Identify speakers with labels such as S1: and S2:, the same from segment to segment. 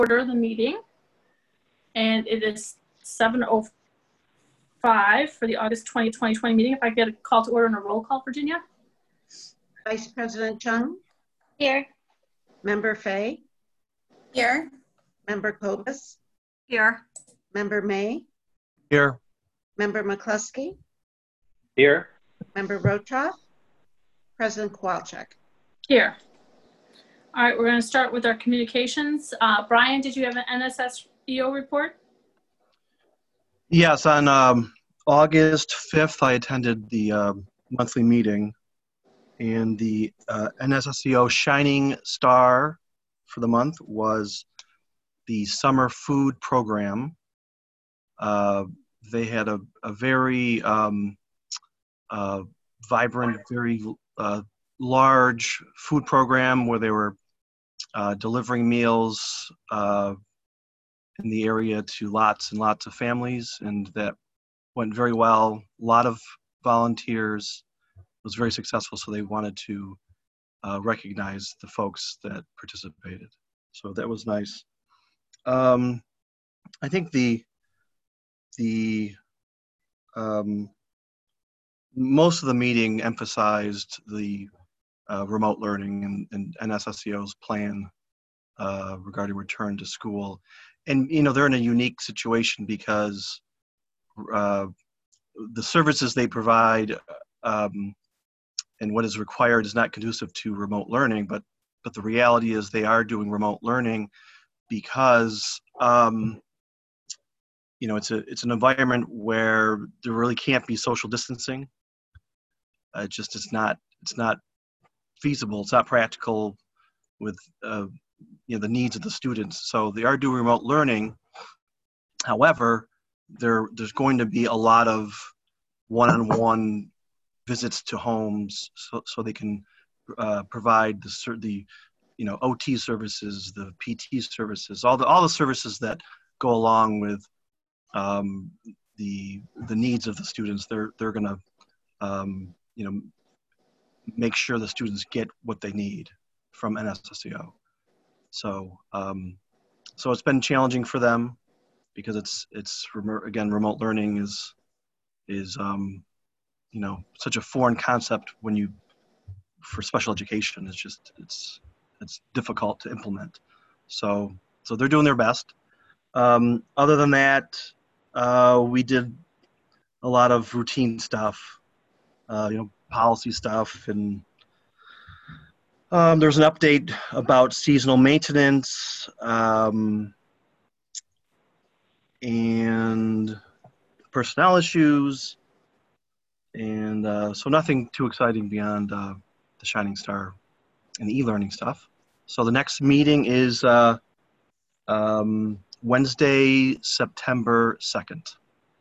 S1: order the meeting, and it is 7:05 for the August 20, 2020 meeting. If I get a call to order and a roll call, Virginia.
S2: Vice President Chung?
S3: Here.
S2: Member Fay?
S3: Here.
S2: Member Kobus?
S3: Here.
S2: Member May?
S4: Here.
S2: Member McCluskey?
S5: Here.
S2: Member Rotroff? President Kowalczyk?
S1: Here. All right, we're going to start with our communications. Brian, did you have an NSSEO report?
S4: Yes, on August 5th, I attended the monthly meeting, and the NSSEO Shining Star for the month was the summer food program. They had a very vibrant, very large food program where they were delivering meals in the area to lots and lots of families, and that went very well. A lot of volunteers. It was very successful, so they wanted to recognize the folks that participated. So that was nice. I think the most of the meeting emphasized the remote learning and NSSEO's plan regarding return to school. And, you know, they're in a unique situation because the services they provide and what is required is not conducive to remote learning, but the reality is they are doing remote learning because, you know, it's an environment where there really can't be social distancing. It's not feasible. It's not practical with you know, the needs of the students. So they are doing remote learning. However, there's going to be a lot of one-on-one visits to homes, so they can provide the you know, OT services, the PT services, all the services that go along with the needs of the students. They're going to you know, make sure the students get what they need from NSSEO. So so it's been challenging for them because it's again, remote learning is you know, such a foreign concept for special education. It's difficult to implement. So they're doing their best. Other than that, we did a lot of routine stuff, you know, policy stuff, and there's an update about seasonal maintenance and personnel issues, and so nothing too exciting beyond the Shining Star and the e-learning stuff. So the next meeting is Wednesday, September 2nd.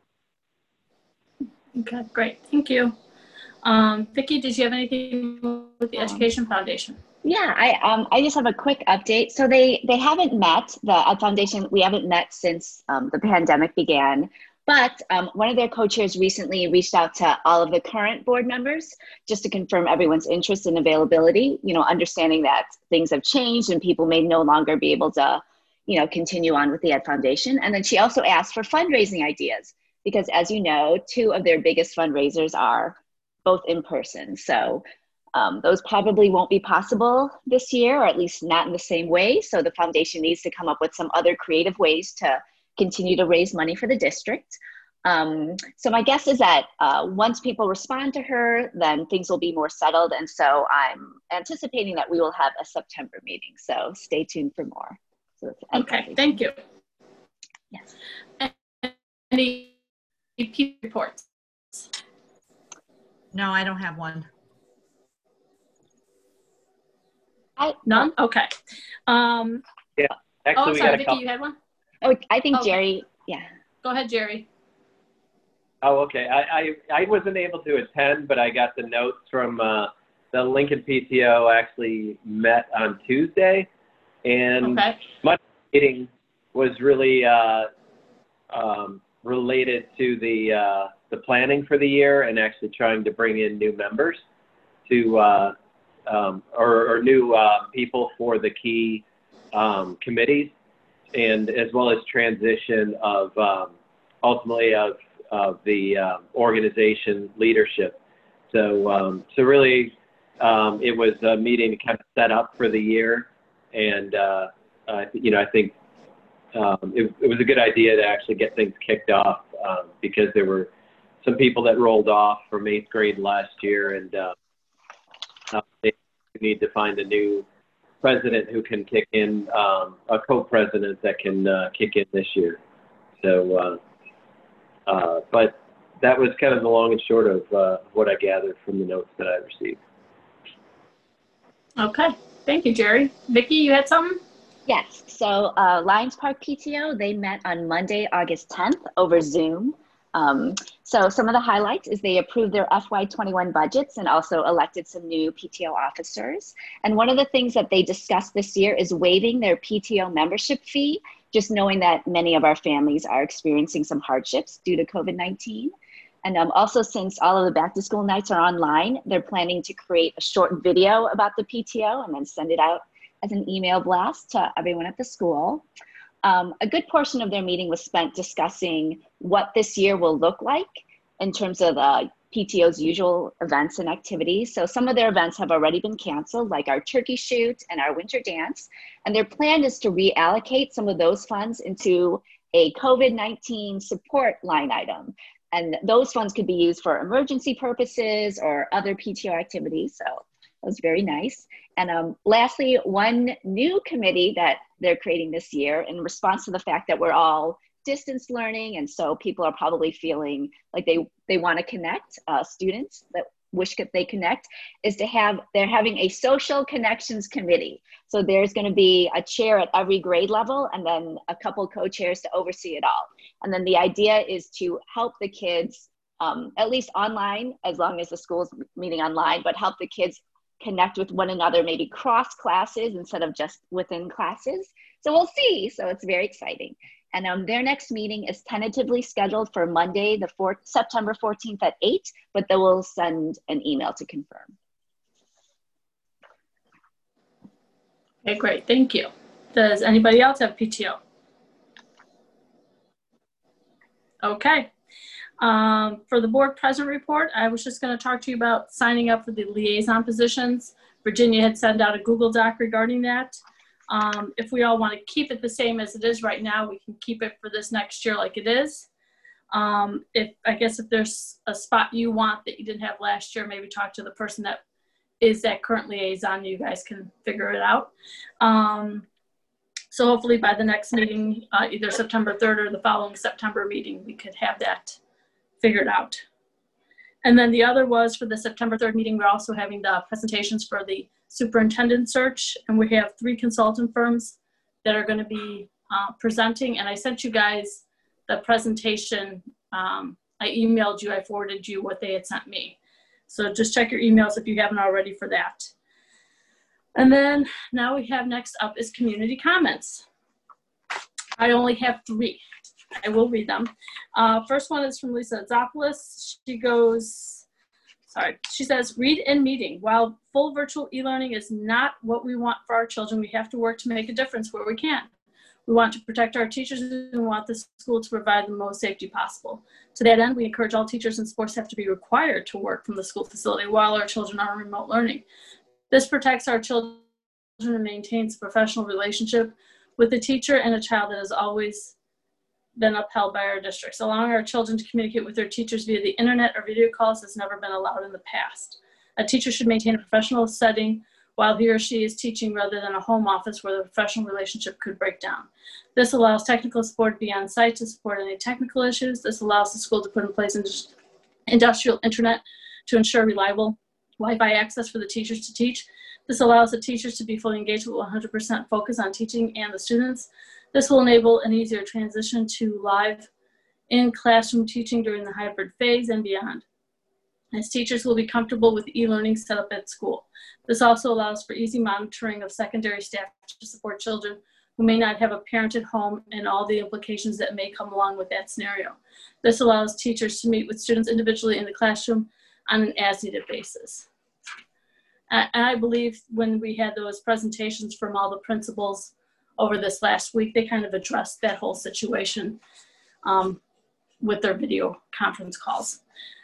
S1: Okay, great. Thank you. Vicki, did you have anything with the Education Foundation?
S3: Yeah, I just have a quick update. So they haven't met, the Ed Foundation, we haven't met since the pandemic began, but one of their co-chairs recently reached out to all of the current board members just to confirm everyone's interest and availability, you know, understanding that things have changed and people may no longer be able to, you know, continue on with the Ed Foundation. And then she also asked for fundraising ideas because, as you know, two of their biggest fundraisers are both in person. So those probably won't be possible this year, or at least not in the same way. So the foundation needs to come up with some other creative ways to continue to raise money for the district. So my guess is that once people respond to her, then things will be more settled. And so I'm anticipating that we will have a September meeting. So stay tuned for more. So
S1: okay, thank you.
S3: Yes.
S1: Any EP reports?
S6: No, I don't have one.
S1: None? Okay.
S5: Yeah, actually,
S1: oh, I'm sorry,
S5: we got a
S1: Vicki,
S5: couple.
S1: you had one?
S3: Oh, I think
S1: okay.
S3: Jerry, yeah.
S1: Go ahead, Jerry.
S5: Oh, okay. I wasn't able to attend, but I got the notes from the Lincoln PTO actually met on Tuesday, and
S1: Okay.
S5: my meeting was really related to the planning for the year and actually trying to bring in new members to or new people for the key committees and as well as transition of ultimately of the organization leadership. So really, it was a meeting to kind of set up for the year, and I think it was a good idea to actually get things kicked off because there were some people that rolled off from 8th grade last year, and they need to find a new president who can kick in, a co-president that can kick in this year. So, but that was kind of the long and short of what I gathered from the notes that I received.
S1: Okay, thank you, Jerry. Vicki, you had something?
S3: Yes, so Lions Park PTO, they met on Monday, August 10th over Zoom. So some of the highlights is they approved their FY21 budgets and also elected some new PTO officers. And one of the things that they discussed this year is waiving their PTO membership fee, just knowing that many of our families are experiencing some hardships due to COVID-19. And also, since all of the back to school nights are online, they're planning to create a short video about the PTO and then send it out as an email blast to everyone at the school. A good portion of their meeting was spent discussing what this year will look like in terms of PTO's usual events and activities. So some of their events have already been canceled, like our turkey shoot and our winter dance. And their plan is to reallocate some of those funds into a COVID-19 support line item. And those funds could be used for emergency purposes or other PTO activities. So that was very nice. And lastly, one new committee that they're creating this year in response to the fact that we're all distance learning, and so people are probably feeling like they want to connect, students that wish that they connect, is they're having a social connections committee. So there's going to be a chair at every grade level and then a couple co-chairs to oversee it all. And then the idea is to help the kids, at least online, as long as the school's meeting online, but help the kids connect with one another, maybe cross classes instead of just within classes. So we'll see. So it's very exciting. And their next meeting is tentatively scheduled for Monday, September 14th at 8, but they will send an email to confirm.
S1: Okay, great, thank you. Does anybody else have PTO? Okay. For the board president report, I was just going to talk to you about signing up for the liaison positions. Virginia had sent out a Google Doc regarding that. If we all want to keep it the same as it is right now, we can keep it for this next year like it is. I guess if there's a spot you want that you didn't have last year, maybe talk to the person that is that current liaison. You guys can figure it out. So hopefully by the next meeting, either September 3rd or the following September meeting, we could have that figured out. And then the other was for the September 3rd meeting, we're also having the presentations for the superintendent search. And we have 3 consultant firms that are going to be presenting. And I sent you guys the presentation. I emailed you, I forwarded you what they had sent me. So just check your emails if you haven't already for that. And then now we have next up is community comments. I only have 3. I will read them. First one is from Lisa Zopoulos. She says, read in meeting. While full virtual e-learning is not what we want for our children, we have to work to make a difference where we can. We want to protect our teachers and we want the school to provide the most safety possible. To that end, we encourage all teachers and sports staff to be required to work from the school facility while our children are in remote learning. This protects our children and maintains a professional relationship with the teacher and a child that has always been upheld by our districts. Allowing our children to communicate with their teachers via the internet or video calls has never been allowed in the past. A teacher should maintain a professional setting while he or she is teaching rather than a home office where the professional relationship could break down. This allows technical support to be on site to support any technical issues. This allows the school to put in place industrial internet to ensure reliable Wi-Fi access for the teachers to teach. This allows the teachers to be fully engaged with 100% focus on teaching and the students. This will enable an easier transition to live in-classroom teaching during the hybrid phase and beyond, as teachers will be comfortable with e-learning set up at school. This also allows for easy monitoring of secondary staff to support children who may not have a parent at home and all the implications that may come along with that scenario. This allows teachers to meet with students individually in the classroom on an as-needed basis. And I believe when we had those presentations from all the principals over this last week. They kind of addressed that whole situation with their video conference calls.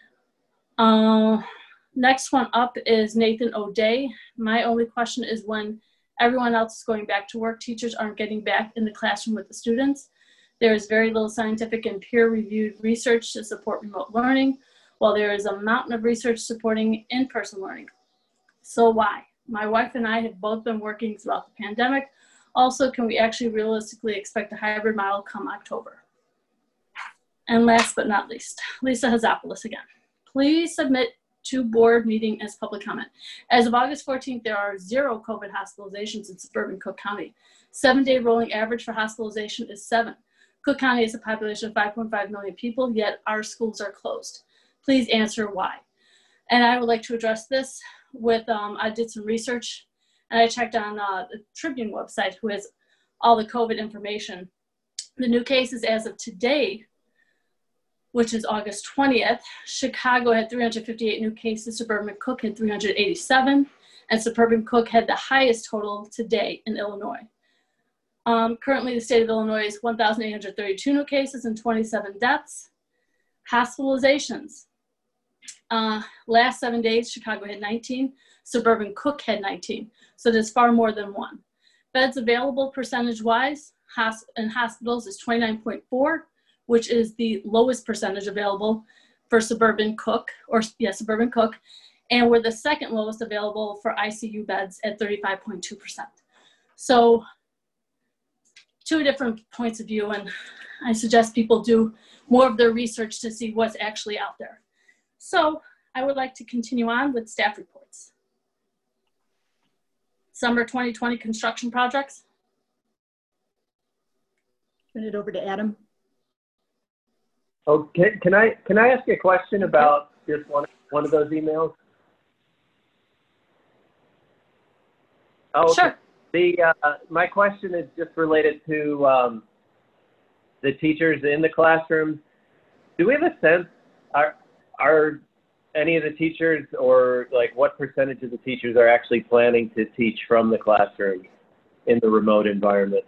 S1: Next one up is Nathan O'Day. My only question is, when everyone else is going back to work, teachers aren't getting back in the classroom with the students. There is very little scientific and peer-reviewed research to support remote learning, while there is a mountain of research supporting in-person learning. So why? My wife and I have both been working throughout the pandemic. Also, can we actually realistically expect a hybrid model come October? And last but not least, Lisa Hazopoulos again. Please submit to board meeting as public comment. As of August 14th, there are 0 COVID hospitalizations in suburban Cook County. 7-day rolling average for hospitalization is 7. Cook County has a population of 5.5 million people, yet our schools are closed. Please answer why. And I would like to address this with, I did some research and I checked on the Tribune website, who has all the COVID information. The new cases as of today, which is August 20th, Chicago had 358 new cases, suburban Cook had 387, and suburban Cook had the highest total today in Illinois. Currently, the state of Illinois is 1,832 new cases and 27 deaths. Hospitalizations. Last 7 days, Chicago had 19, suburban Cook had 19, so there's far more than one. Beds available percentage-wise in hospitals is 29.4, which is the lowest percentage available for suburban Cook, suburban Cook, and we're the second lowest available for ICU beds at 35.2%. So 2 different points of view, and I suggest people do more of their research to see what's actually out there. So I would like to continue on with staff reports. Summer 2020 construction projects.
S6: Turn it over to Adam.
S5: Okay, can I ask you a question about just one of those emails? Oh,
S1: Sure.
S5: My question is just related to the teachers in the classrooms. Do we have a sense, are any of the teachers, or like what percentage of the teachers are actually planning to teach from the classroom in the remote environment?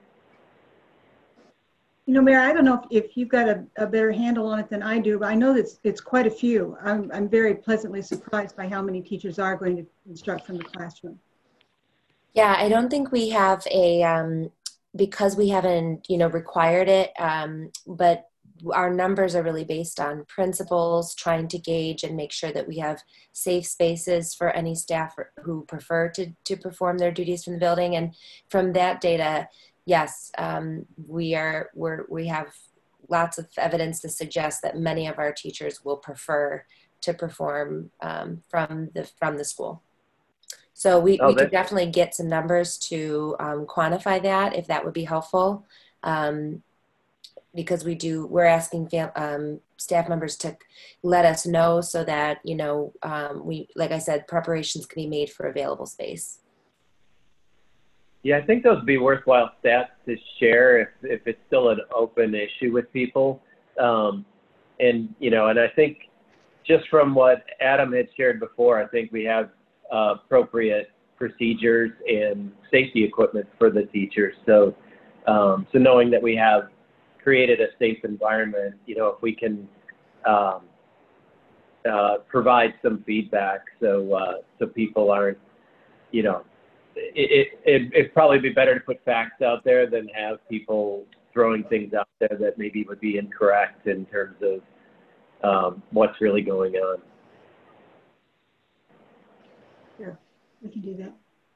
S6: You know, Mayor, I don't know if you've got a better handle on it than I do, but I know that it's quite a few. I'm very pleasantly surprised by how many teachers are going to instruct from the classroom.
S7: Yeah, I don't think we have a, because we haven't, required it, but our numbers are really based on principals trying to gauge and make sure that we have safe spaces for any staff who prefer to perform their duties from the building. And from that data, yes, we have lots of evidence to suggest that many of our teachers will prefer to perform from the school. So we could definitely get some numbers to quantify that, if that would be helpful, because we're asking staff members to let us know so that like I said, preparations can be made for available space.
S5: Yeah, I think those would be worthwhile stats to share if it's still an open issue with people. And I think just from what Adam had shared before, I think we have appropriate procedures and safety equipment for the teachers. So knowing that we have created a safe environment, if we can provide some feedback so people aren't, it'd probably be better to put facts out there than have people throwing things out there that maybe would be incorrect in terms of what's really going on.
S6: Sure, we can do that.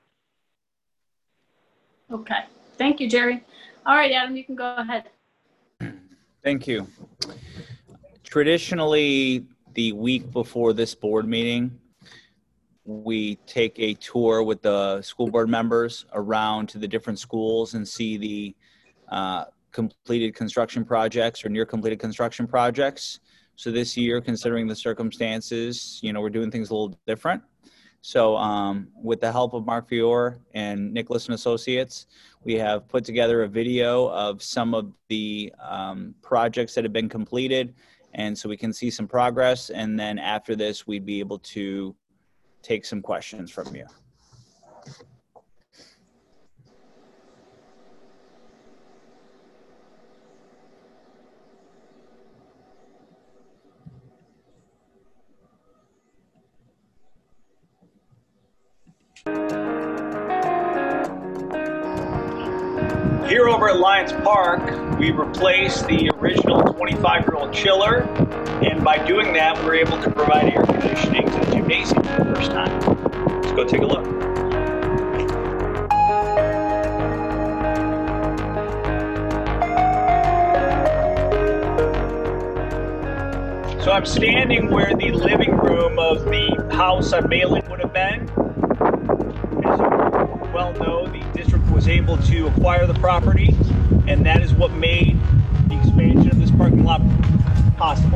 S1: Okay, thank you, Jerry. All right, Adam, you can go ahead.
S8: Thank you. Traditionally, the week before this board meeting, we take a tour with the school board members around to the different schools and see the completed construction projects or near completed construction projects. So this year, considering the circumstances, we're doing things a little different. So with the help of Mark Fior and Nicholas and Associates, we have put together a video of some of the projects that have been completed, and so we can see some progress. And then after this, we'd be able to take some questions from you. here over at Lions Park, we replaced the original 25-year-old chiller, and by doing that, we're able to provide air conditioning to the gymnasium for the first time. Let's go take a look. So I'm standing where the living room of the house on Malin would have been. As you well know, the district was able to acquire the property, and that is what made the expansion of this parking lot possible.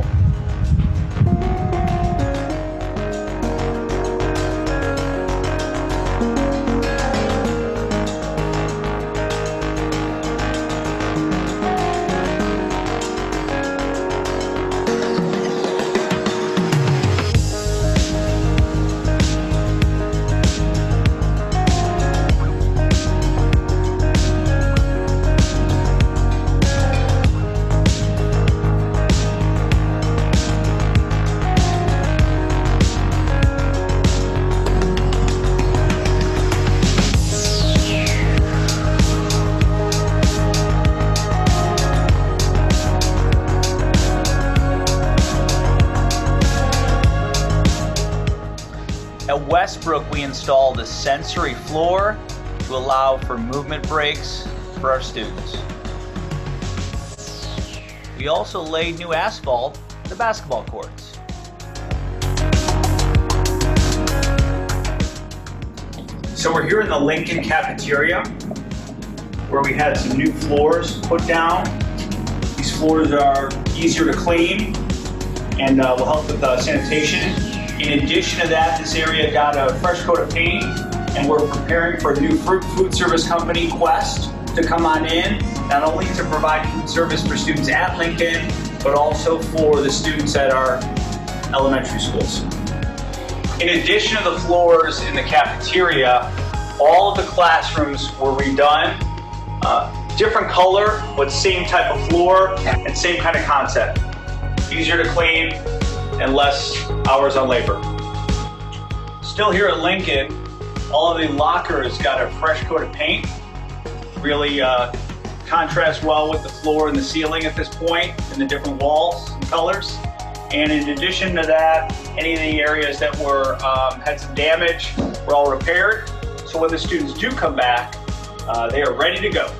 S8: At Westbrook, we installed a sensory floor to allow for movement breaks for our students. We also laid new asphalt for the basketball courts. So we're here in the Lincoln cafeteria, where we had some new floors put down. These floors are easier to clean and will help with sanitation. In addition to that, this area got a fresh coat of paint, and we're preparing for a new food service company, Quest, to come on in, not only to provide food service for students at Lincoln, but also for the students at our elementary schools. In addition to the floors in the cafeteria, all of the classrooms were redone. Different color, but same type of floor and same kind of concept. Easier to clean and less hours on labor. Still here at Lincoln, all of the lockers got a fresh coat of paint. Really contrasts well with the floor and the ceiling at this point, and the different walls and colors. And in addition to that, any of the areas that were had some damage were all repaired. So when the students do come back, they are ready to go.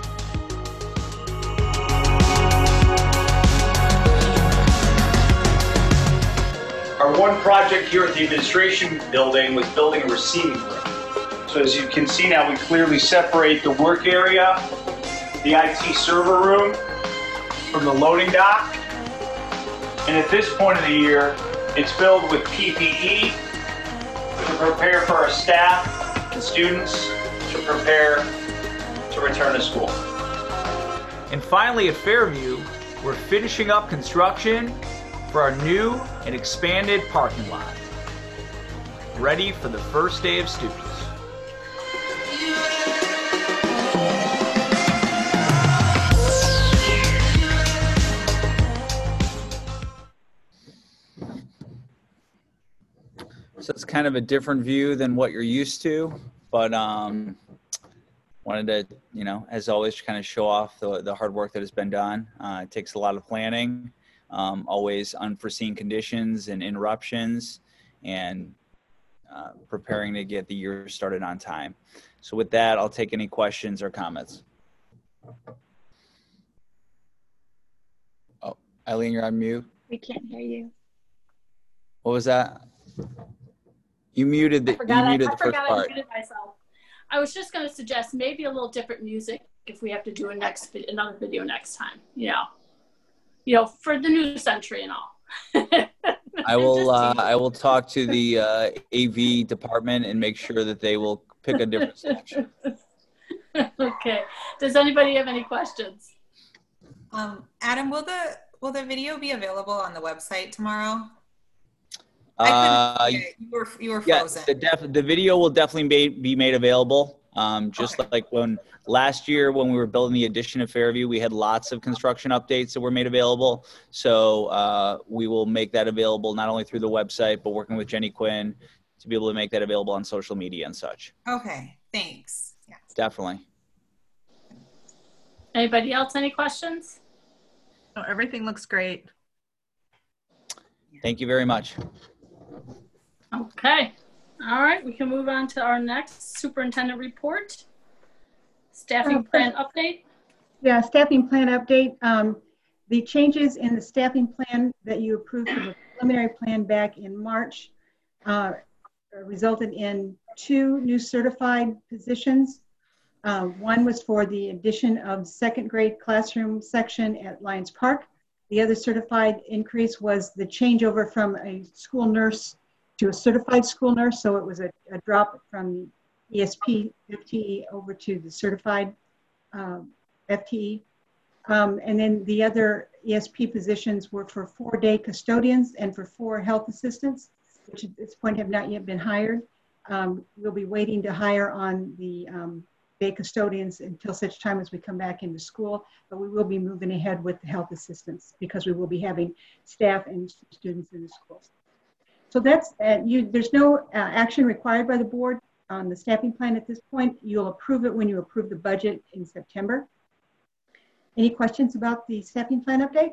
S8: Our one project here at the administration building was building a receiving room. So as you can see now, we clearly separate the work area, the IT server room from the loading dock. And at this point of the year, it's filled with PPE to prepare for our staff and students to prepare to return to school. And finally at Fairview, we're finishing up construction for our new and expanded parking lot, ready for the first day of students. So it's kind of a different view than what you're used to, but wanted to, you know, as always, kind of show off the hard work that has been done. It takes a lot of planning. Always unforeseen conditions and interruptions, and preparing to get the year started on time. So with that, I'll take any questions or comments. Oh, Eileen, you're on mute.
S3: We can't hear you.
S8: What was that? You muted the, first part.
S1: I forgot I muted myself. I was just going to suggest maybe a little different music if we have to do another video next time, you know, for the new century and all.
S8: I will talk to the AV department and make sure that they will pick a different selection.
S1: Okay. Does anybody have any questions?
S9: Adam, will the video be available on the website tomorrow? You were frozen.
S8: Yeah, the video will definitely be made available. Just
S9: okay.
S8: like when last year when we were building the addition of Fairview, we had lots of construction updates that were made available. So we will make that available not only through the website, but working with Jenny Quinn to be able to make that available on social media and such.
S9: Okay, thanks. Yeah.
S8: Definitely.
S1: Anybody else, any questions?
S10: Oh, everything looks great.
S8: Thank you very much.
S1: Okay. All right, we can move on to our next superintendent report. Staffing plan update.
S6: Yeah, staffing plan update. The changes in the staffing plan that you approved for the preliminary plan back in March resulted in 2 new certified positions. One was for the addition of second grade classroom section at Lions Park. The other certified increase was the changeover from a school nurse to a certified school nurse. So it was a drop from the ESP FTE over to the certified FTE. And then the other ESP positions were for 4-day custodians and for 4 health assistants, which at this point have not yet been hired. We'll be waiting to hire on the day custodians until such time as we come back into school, but we will be moving ahead with the health assistants because we will be having staff and students in the schools. So that's, there's no action required by the board on the staffing plan at this point. You'll approve it when you approve the budget in September. Any questions about the staffing plan update?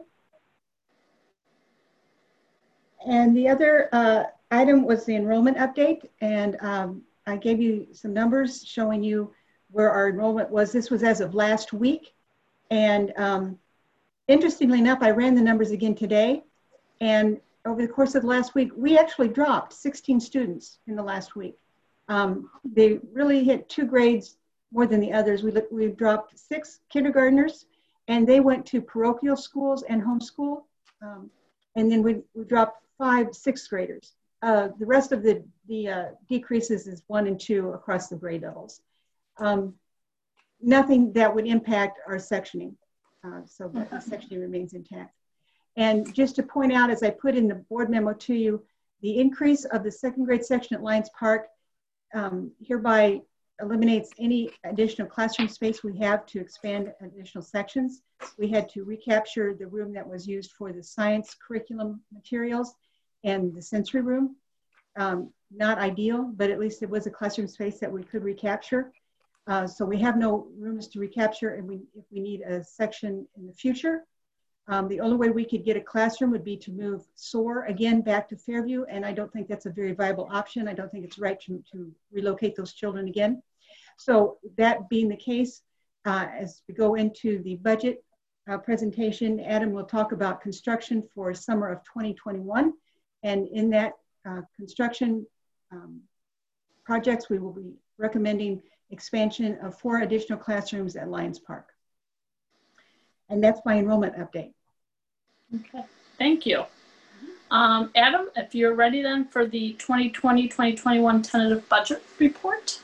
S6: And the other item was the enrollment update. And I gave you some numbers showing you where our enrollment was. This was as of last week. And interestingly enough, I ran the numbers again today. And over the course of the last week, we actually dropped 16 students in the last week. They really hit 2 grades more than the others. We dropped 6 kindergartners, and they went to parochial schools and homeschool. And then we dropped 5 6th graders. The rest of the decreases is 1 and 2 across the grade levels. Nothing that would impact our sectioning. So the sectioning remains intact. And just to point out, as I put in the board memo to you, the increase of the second grade section at Lions Park hereby eliminates any additional classroom space we have to expand additional sections. We had to recapture the room that was used for the science curriculum materials and the sensory room. Not ideal, but at least it was a classroom space that we could recapture. So we have no rooms to recapture, and if we need a section in the future, the only way we could get a classroom would be to move SOAR again back to Fairview, and I don't think that's a very viable option. I don't think it's right to relocate those children again. So that being the case, as we go into the budget presentation, Adam will talk about construction for summer of 2021, and in that construction projects, we will be recommending expansion of 4 additional classrooms at Lions Park. And that's my enrollment update.
S1: Okay, thank you. Adam, if you're ready then for the 2020-2021 tentative budget report.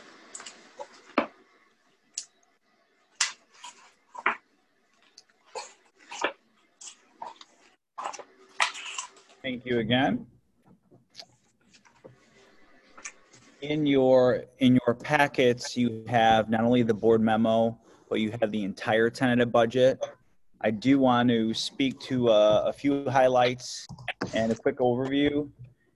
S8: Thank you again. In your packets, you have not only the board memo, but you have the entire tentative budget. I do want to speak to a few highlights and a quick overview.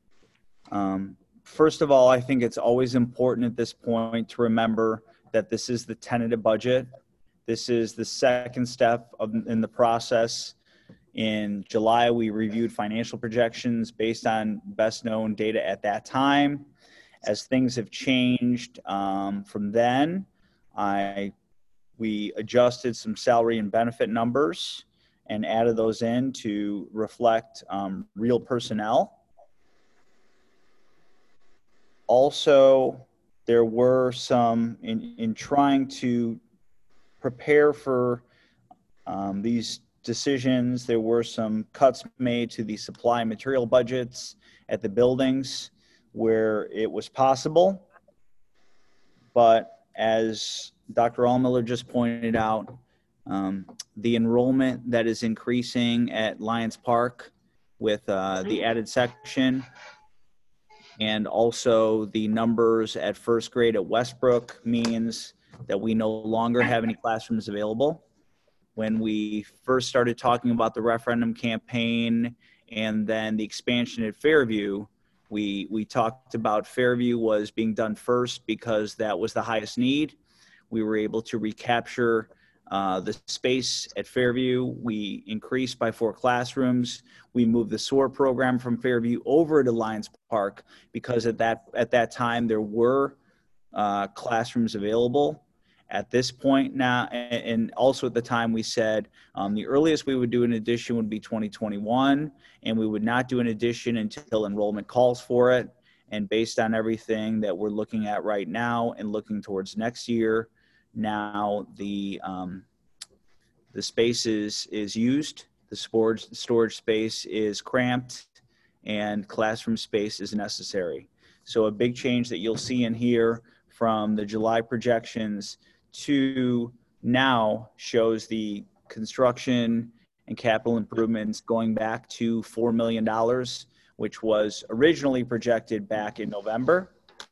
S8: First of all, I think it's always important at this point to remember that this is the tentative budget. This is the second step in the process. In July, we reviewed financial projections based on best known data at that time. As things have changed from then, we adjusted some salary and benefit numbers and added those in to reflect real personnel. Also, there were some, in trying to prepare for these decisions, there were some cuts made to the supply and material budgets at the buildings where it was possible. But as Dr. Allmiller just pointed out, the enrollment that is increasing at Lions Park with the added section, and also the numbers at first grade at Westbrook, means that we no longer have any classrooms available. When we first started talking about the referendum campaign and then the expansion at Fairview, we talked about Fairview was being done first because that was the highest need. We were able to recapture The space at Fairview, we increased by 4 classrooms. We moved the SOAR program from Fairview over to Lions Park because at that time there were classrooms available. At this point now, and also at the time we said the earliest we would do an addition would be 2021, and we would not do an addition until enrollment calls for it. And based on everything that we're looking at right now and looking towards next year, now the space is used, the storage space is cramped, and classroom space is necessary. So a big change that you'll see in here from the July projections to now shows the construction and capital improvements going back to $4 million, which was originally projected back in November.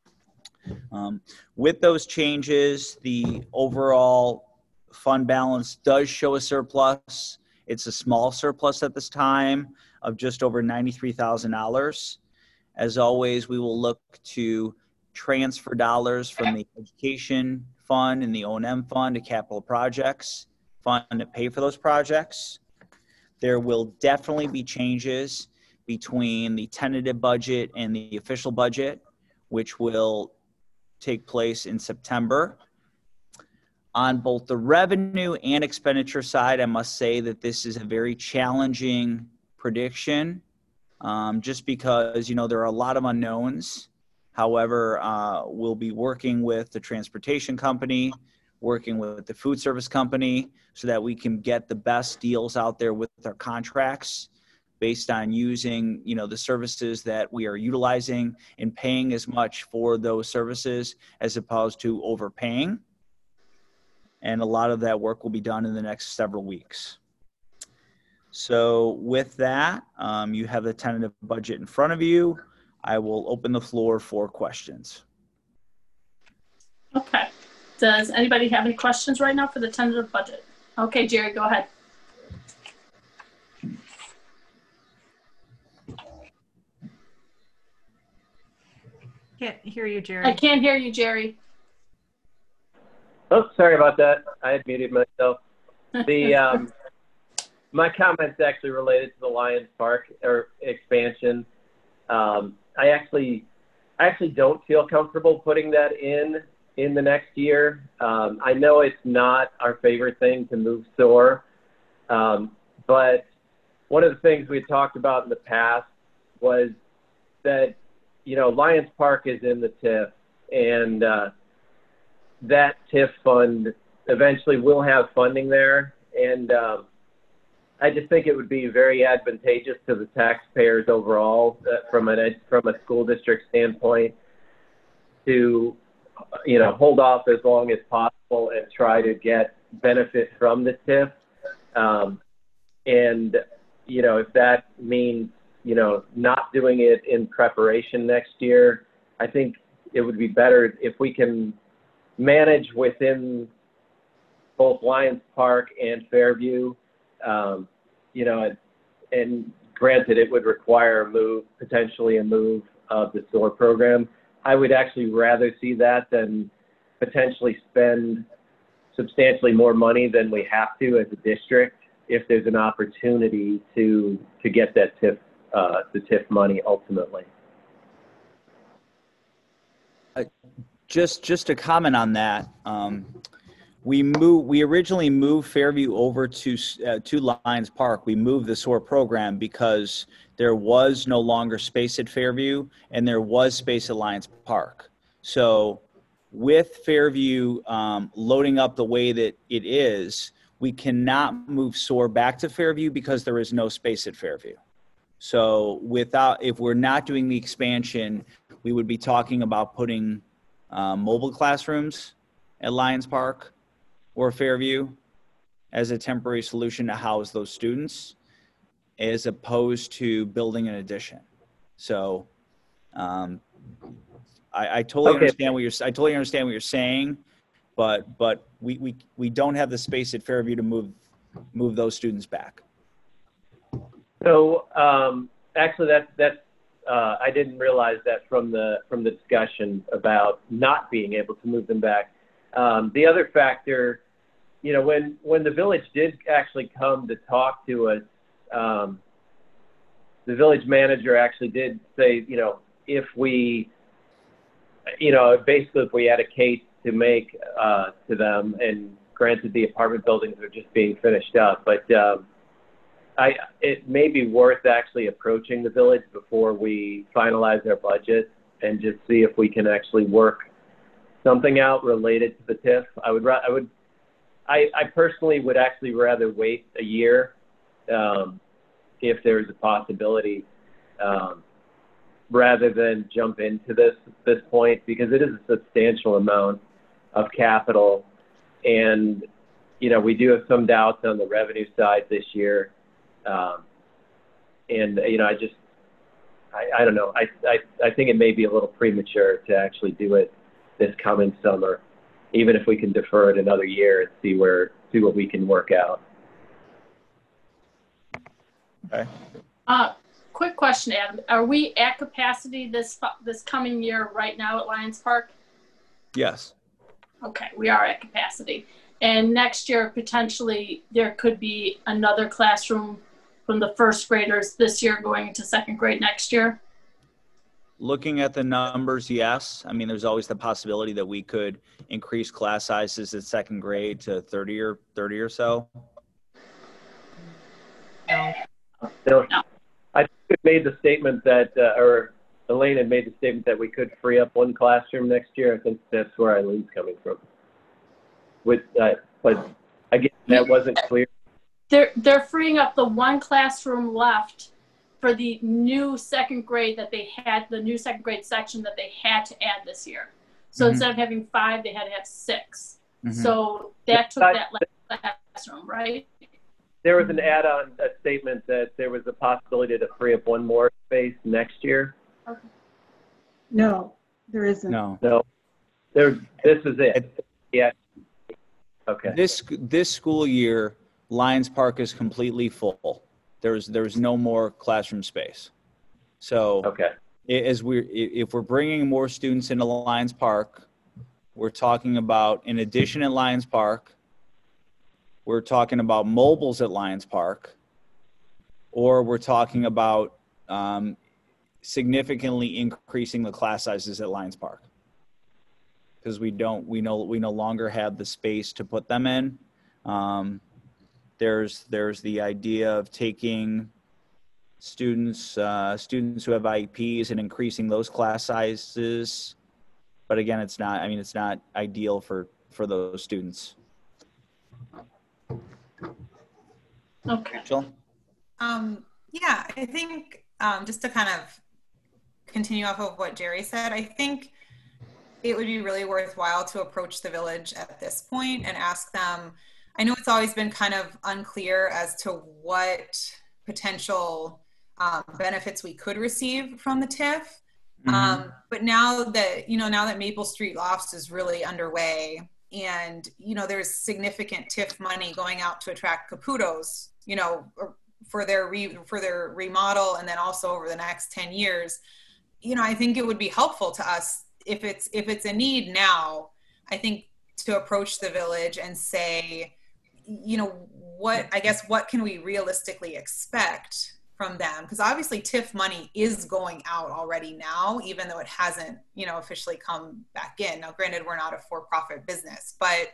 S8: With those changes, the overall fund balance does show a surplus. It's a small surplus at this time of just over $93,000. As always, we will look to transfer dollars from the education fund and the O&M fund to capital projects fund to pay for those projects. There will definitely be changes between the tentative budget and the official budget, which will take place in September. On both the revenue and expenditure side, I must say that this is a very challenging prediction, just because, there are a lot of unknowns. However, we'll be working with the transportation company, working with the food service company, so that we can get the best deals out there with our contracts based on using, the services that we are utilizing and paying as much for those services as opposed to overpaying. And a lot of that work will be done in the next several weeks. So with that, you have the tentative budget in front of you. I will open the floor for questions.
S1: Okay. Does anybody have any questions right now for the tentative budget? Okay, Jerry, go ahead.
S10: Can't hear you, Jerry.
S1: I can't hear you, Jerry.
S5: Oh, sorry about that. I had muted myself. The my comments actually related to the Lions Park or expansion. I actually don't feel comfortable putting that in the next year. I know it's not our favorite thing to move SOAR, but one of the things we talked about in the past was that, Lions Park is in the TIF, and that TIF fund eventually will have funding there. And I just think it would be very advantageous to the taxpayers overall from a school district standpoint to, hold off as long as possible and try to get benefit from the TIF. And, if that means, not doing it in preparation next year, I think it would be better if we can manage within both Lions Park and Fairview, and granted it would require potentially a move of the SOAR program. I would actually rather see that than potentially spend substantially more money than we have to as a district if there's an opportunity to get that TIF, the TIF money ultimately.
S8: Just to comment on that, we originally moved Fairview over to Lions Park. We moved the SOAR program because there was no longer space at Fairview and there was space at Lions Park. So with Fairview loading up the way that it is, we cannot move SOAR back to Fairview because there is no space at Fairview. So if we're not doing the expansion, we would be talking about putting mobile classrooms at Lions Park or Fairview as a temporary solution to house those students, as opposed to building an addition. So I totally understand what you're saying, but we don't have the space at Fairview to move those students back.
S5: So actually, that's I didn't realize that from the discussion about not being able to move them back. The other factor, you know, when the village did actually come to talk to us, the village manager actually did say, you know, if we, you know, basically if we had a case to make to them, and granted the apartment buildings are just being finished up, but it may be worth actually approaching the village before we finalize our budget and just see if we can actually work something out related to the TIF. I personally would actually rather wait a year if there's a possibility rather than jump into this point, because it is a substantial amount of capital, and you know, we do have some doubts on the revenue side this year, and you know, I don't know, I think it may be a little premature to actually do it this coming summer, even if we can defer it another year and see what we can work out.
S8: Okay.
S1: Quick question, Adam. Are we at capacity this coming year right now at Lions Park?
S8: Yes.
S1: Okay, we are at capacity. And next year, potentially, there could be another classroom from the first graders this year going into second grade next year?
S8: Looking at the numbers, yes. I mean, there's always the possibility that we could increase class sizes in second grade to 30 or so.
S10: No.
S5: So, I think it made the statement that, or Elaine had made the statement that we could free up one classroom next year. I think that's where Eileen's coming from. But again, that wasn't clear.
S1: They're freeing up the one classroom left for the new second grade that they had, the new second grade section that they had to add this year. So instead of having 5, they had to have 6. So that took that last classroom, right?
S5: There was an add-on statement that there was a possibility to free up one more space next year.
S1: Okay.
S6: No, there isn't.
S8: No.
S5: This is it. Yeah. Okay.
S8: This school year, Lions Park is completely full. There's no more classroom space. So
S5: okay.
S8: If we're bringing more students into Lions Park, we're talking about, in addition at Lions Park, we're talking about mobiles at Lions Park, or we're talking about significantly increasing the class sizes at Lions Park, because we no longer have the space to put them in. There's the idea of taking students who have IEPs and increasing those class sizes, but again, it's not ideal for those students.
S1: Okay.
S8: Jill?
S9: Yeah, I think just to kind of continue off of what Jerry said, I think it would be really worthwhile to approach the village at this point and ask them. I know it's always been kind of unclear as to what potential benefits we could receive from the TIF. But now that Maple Street Lofts is really underway, and there's significant TIF money going out to attract Caputos, for their remodel, and then also over the next 10 years, I think it would be helpful to us if it's a need now, I think, to approach the village and say, what can we realistically expect from them? Because obviously TIF money is going out already now, even though it hasn't, officially come back in. Now, granted, we're not a for-profit business, but,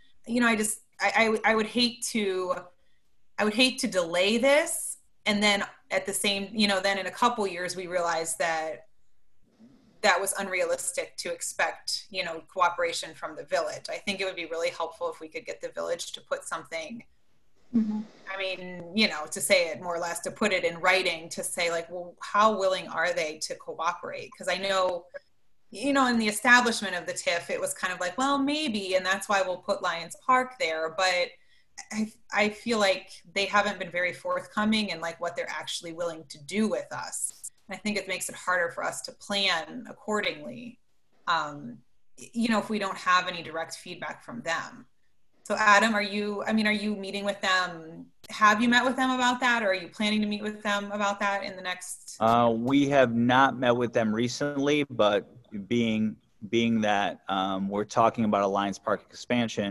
S9: I would hate to delay this. And then at the same, then in a couple years, we realize that was unrealistic to expect, cooperation from the village. I think it would be really helpful if we could get the village to put something, I mean, to say it more or less, to put it in writing, to say like, well, how willing are they to cooperate? Because I know, in the establishment of the TIF, it was kind of like, well, maybe, and that's why we'll put Lions Park there. But I feel like they haven't been very forthcoming in like what they're actually willing to do with us. I think it makes it harder for us to plan accordingly, if we don't have any direct feedback from them. So Adam, are you meeting with them? Have you met with them about that? Or are you planning to meet with them about that in the next?
S8: We have not met with them recently, but being that we're talking about a Lions Park expansion,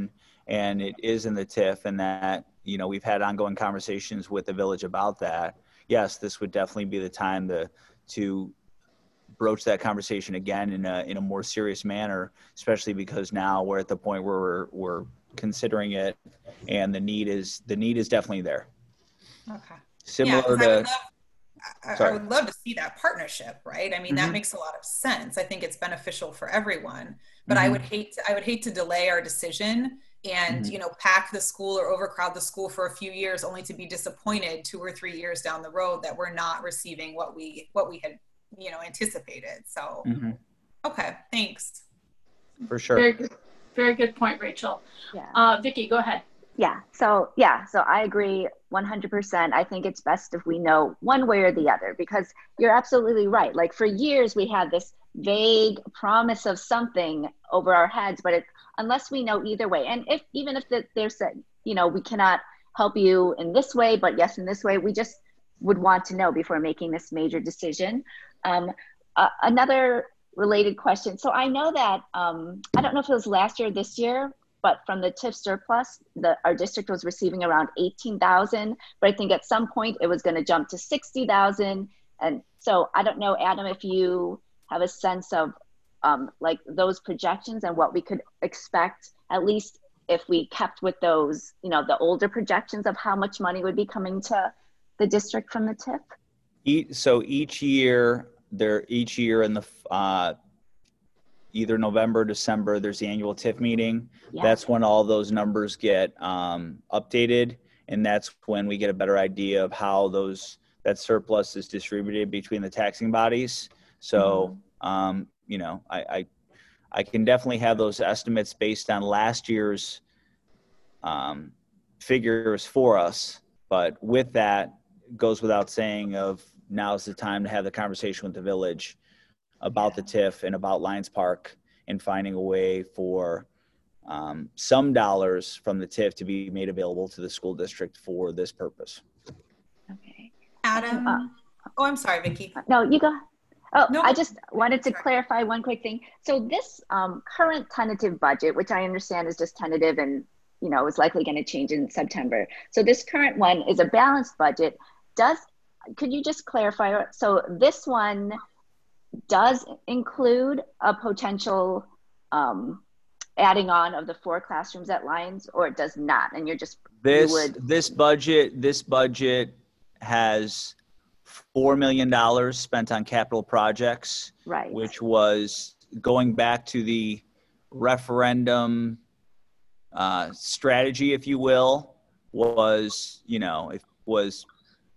S8: and it is in the TIF, and that, you know, we've had ongoing conversations with the village about that. Yes, this would definitely be the time to broach that conversation again in a more serious manner, especially because now we're at the point where we're considering it, and the need is definitely there.
S9: Okay.
S8: Similar
S9: to.
S8: Sorry.
S9: I would love to see that partnership, right? I mean, that
S8: Mhm.
S9: makes a lot of sense. I think it's beneficial for everyone, but
S8: Mhm.
S9: I would hate to delay our decision and,
S8: Mhm.
S9: you know, pack the school or overcrowd the school for a few years only to be disappointed 2 or 3 years down the road that we're not receiving what we had, you know, anticipated. So,
S8: Mhm.
S9: okay, thanks.
S8: For sure.
S1: Very good point, Rachel.
S3: Yeah.
S1: Vicki, go ahead.
S3: So I agree 100%. I think it's best if we know one way or the other, because you're absolutely right. Like, for years we had this vague promise of something over our heads, but unless we know either way, and even if they're said, you know, we cannot help you in this way, but yes, in this way, we just would want to know before making this major decision. Another related question. So I know that, I don't know if it was last year or this year, but from the TIF surplus, our district was receiving around 18,000, but I think at some point it was going to jump to 60,000. And so I don't know, Adam, if you have a sense of like those projections and what we could expect, at least if we kept with those, you know, the older projections of how much money would be coming to the district from the TIF.
S8: So each year in the either November or December, there's the annual TIF meeting.
S3: Yeah.
S8: That's when all those numbers get updated, and that's when we get a better idea of how that surplus is distributed between the taxing bodies. So, you know, I can definitely have those estimates based on last year's figures for us, but with that, goes without saying of now's the time to have the conversation with the village about the TIF and about Lions Park, and finding a way for some dollars from the TIF to be made available to the school district for this purpose.
S3: Okay.
S9: Adam, I'm sorry, Vicki.
S3: No, you go. Oh,
S9: No.
S3: I just wanted to clarify one quick thing. So this current tentative budget, which I understand is just tentative and, you know, is likely going to change in September. So this current one is a balanced budget. Could you just clarify? So this one does include a potential adding on of the 4 classrooms at Lions, or it does not? And you're just
S8: this budget has $4 million spent on capital projects,
S3: right?
S8: Which was going back to the referendum strategy, if you will, was, you know, it was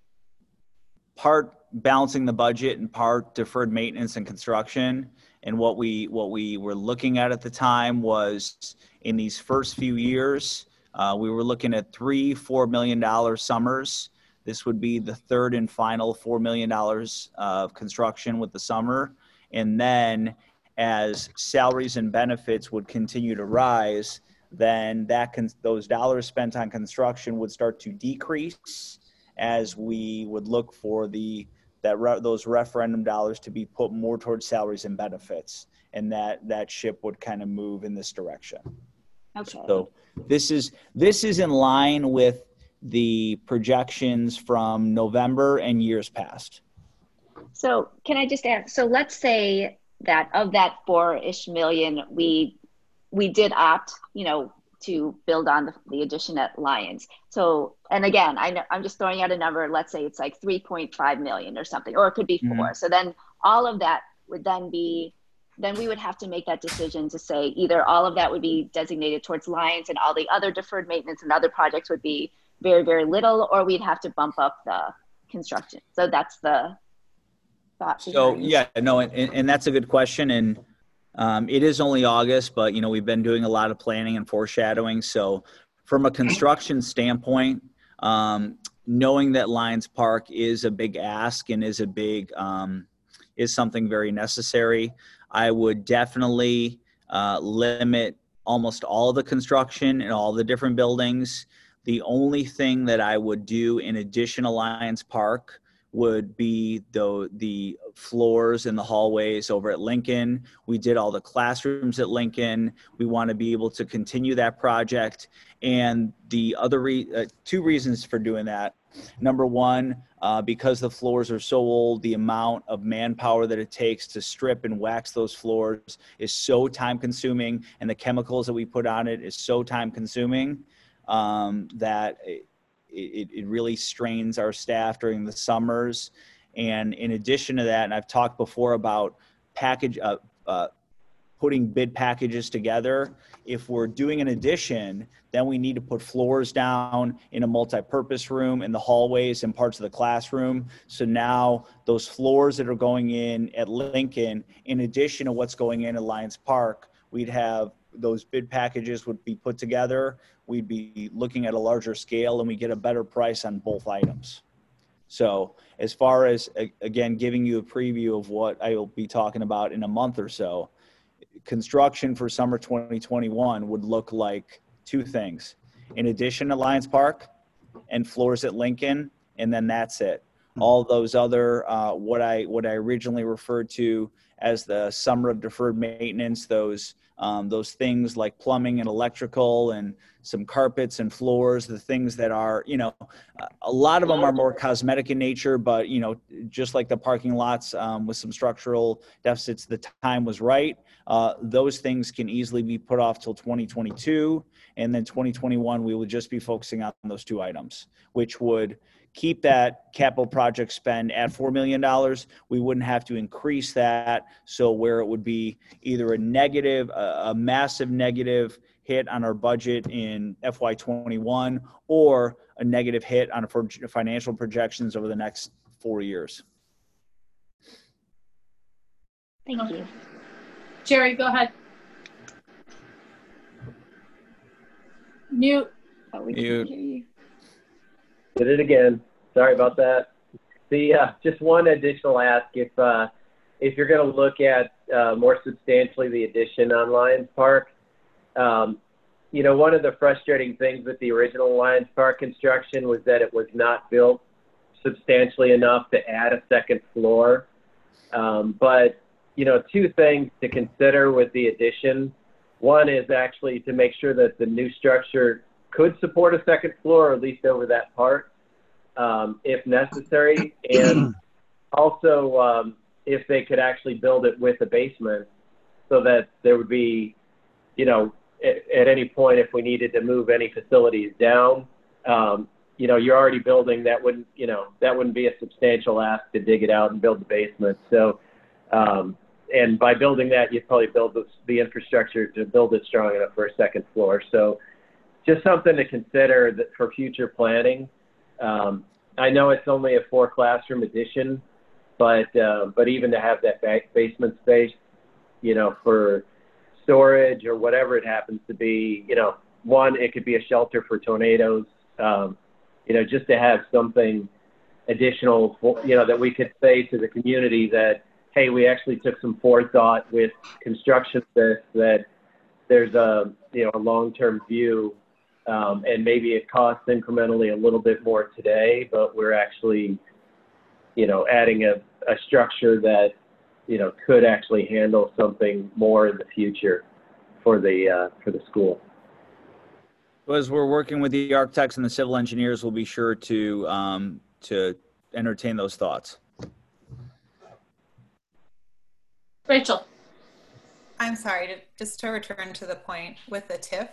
S8: part balancing the budget and part deferred maintenance and construction. And what we were looking at the time was, in these first few years, we were looking at $4 million summers. This would be the third and final $4 million of construction with the summer. And then as salaries and benefits would continue to rise, then those dollars spent on construction would start to decrease as we would look for those referendum dollars to be put more towards salaries and benefits, and that ship would kind of move in this direction.
S3: Okay.
S8: So this is in line with the projections from November and years past.
S3: So can I just add, so let's say that of that 4-ish million, we did opt, you know, to build on the addition at Lions. So, and again, I know I'm just throwing out a number. Let's say it's like 3.5 million or something, or it could be 4.
S8: Mm-hmm.
S3: So then all of that would then we would have to make that decision to say either all of that would be designated towards Lions and all the other deferred maintenance and other projects would be very, very little, or we'd have to bump up the construction. So that's the thought.
S8: So yeah, no, and that's a good question. And it is only August, but, you know, we've been doing a lot of planning and foreshadowing. So from a construction standpoint, knowing that Lions Park is a big ask and is something very necessary, I would definitely limit almost all of the construction in all the different buildings. The only thing that I would do in addition to Lions Park would be the floors in the hallways over at Lincoln. We did all the classrooms at Lincoln. We want to be able to continue that project. And the other two reasons for doing that. Number one, because the floors are so old, the amount of manpower that it takes to strip and wax those floors is so time consuming, and the chemicals that we put on it is so time consuming that it really strains our staff during the summers. And in addition to that, and I've talked before about putting bid packages together. If we're doing an addition, then we need to put floors down in a multi-purpose room in the hallways and parts of the classroom. So now those floors that are going in at Lincoln, in addition to what's going in at Lions Park, we'd have those bid packages would be put together. We'd be looking at a larger scale, and we get a better price on both items. So as far as, again, giving you a preview of what I will be talking about in a month or so, construction for summer 2021 would look like two things. In addition to Lions Park and floors at Lincoln, and then that's it. All those other, what I originally referred to as the summer of deferred maintenance, those things like plumbing and electrical and some carpets and floors, the things that are, a lot of them are more cosmetic in nature, but, just like the parking lots with some structural deficits, the time was right. Those things can easily be put off till 2022. And then 2021, we would just be focusing on those two items, which would keep that capital project spend at $4 million. We wouldn't have to increase that. So where it would be either a massive negative hit on our budget in FY21 or a negative hit on financial projections over the next 4 years.
S3: Thank you.
S1: Jerry, go ahead. Mute.
S3: Oh, we can
S8: Mute.
S3: hear you.
S5: Did it again. Sorry about that. Just one additional ask. If you're going to look at more substantially the addition on Lions Park, one of the frustrating things with the original Lions Park construction was that it was not built substantially enough to add a second floor. But two things to consider with the addition. One is actually to make sure that the new structure could support a second floor, or at least over that part, if necessary. And also, if they could actually build it with a basement so that there would be, at any point, if we needed to move any facilities down, you're already building, that wouldn't be a substantial ask to dig it out and build the basement. So, and by building that, you'd probably build the infrastructure to build it strong enough for a second floor. So just something to consider that for future planning. I know it's only a 4-classroom addition, but even to have that basement space, for storage or whatever it happens to be, one, it could be a shelter for tornadoes, just to have something additional, that we could say to the community that, hey, we actually took some forethought with construction, that there's a long-term view, and maybe it costs incrementally a little bit more today, but we're actually, adding a structure that, could actually handle something more in the future for the school.
S8: As we're working with the architects and the civil engineers, we'll be sure to entertain those thoughts.
S1: Rachel.
S9: I'm sorry, just to return to the point with the TIF.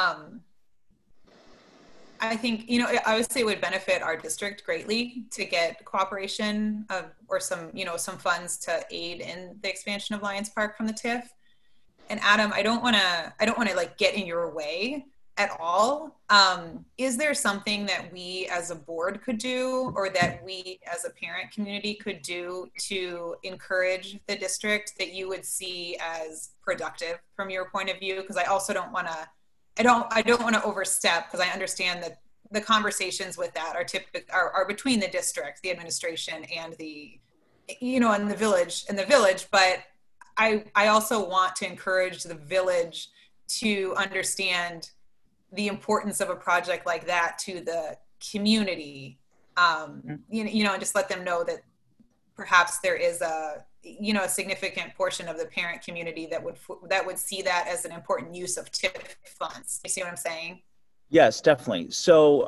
S9: I think, obviously it would benefit our district greatly to get cooperation or some funds to aid in the expansion of Lions Park from the TIF. And Adam, I don't want to like get in your way at all. Is there something that we as a board could do, or that we as a parent community could do to encourage the district that you would see as productive from your point of view? Because I also don't want to overstep, because I understand that the conversations with that are between the district, the administration, and the village. But I also want to encourage the village to understand the importance of a project like that to the community, And just let them know that perhaps there is a significant portion of the parent community that would see that as an important use of TIF funds. You see what I'm saying?
S8: Yes, definitely. So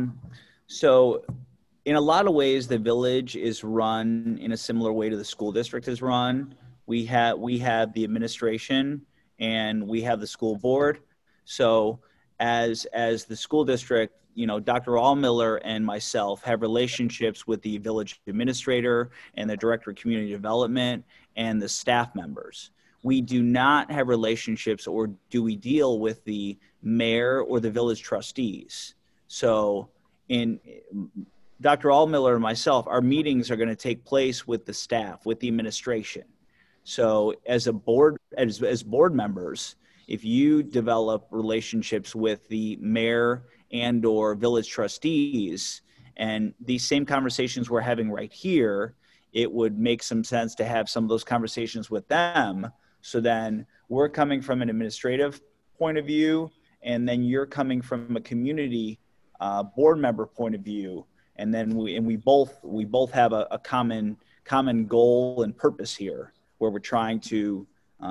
S8: in a lot of ways, the village is run in a similar way to the school district is run. We have the administration and we have the school board. So as the school district, Dr. Allmiller and myself have relationships with the village administrator and the director of community development and the staff members. We do not have relationships, or do we deal with the mayor or the village trustees. So in Dr. Allmiller and myself, our meetings are going to take place with the staff, with the administration. So as board members, if you develop relationships with the mayor and or village trustees, and these same conversations we're having right here, it would make some sense to have some of those conversations with them. So then we're coming from an administrative point of view, and then you're coming from a community board member point of view. And then we both have a common goal and purpose here, where we're trying to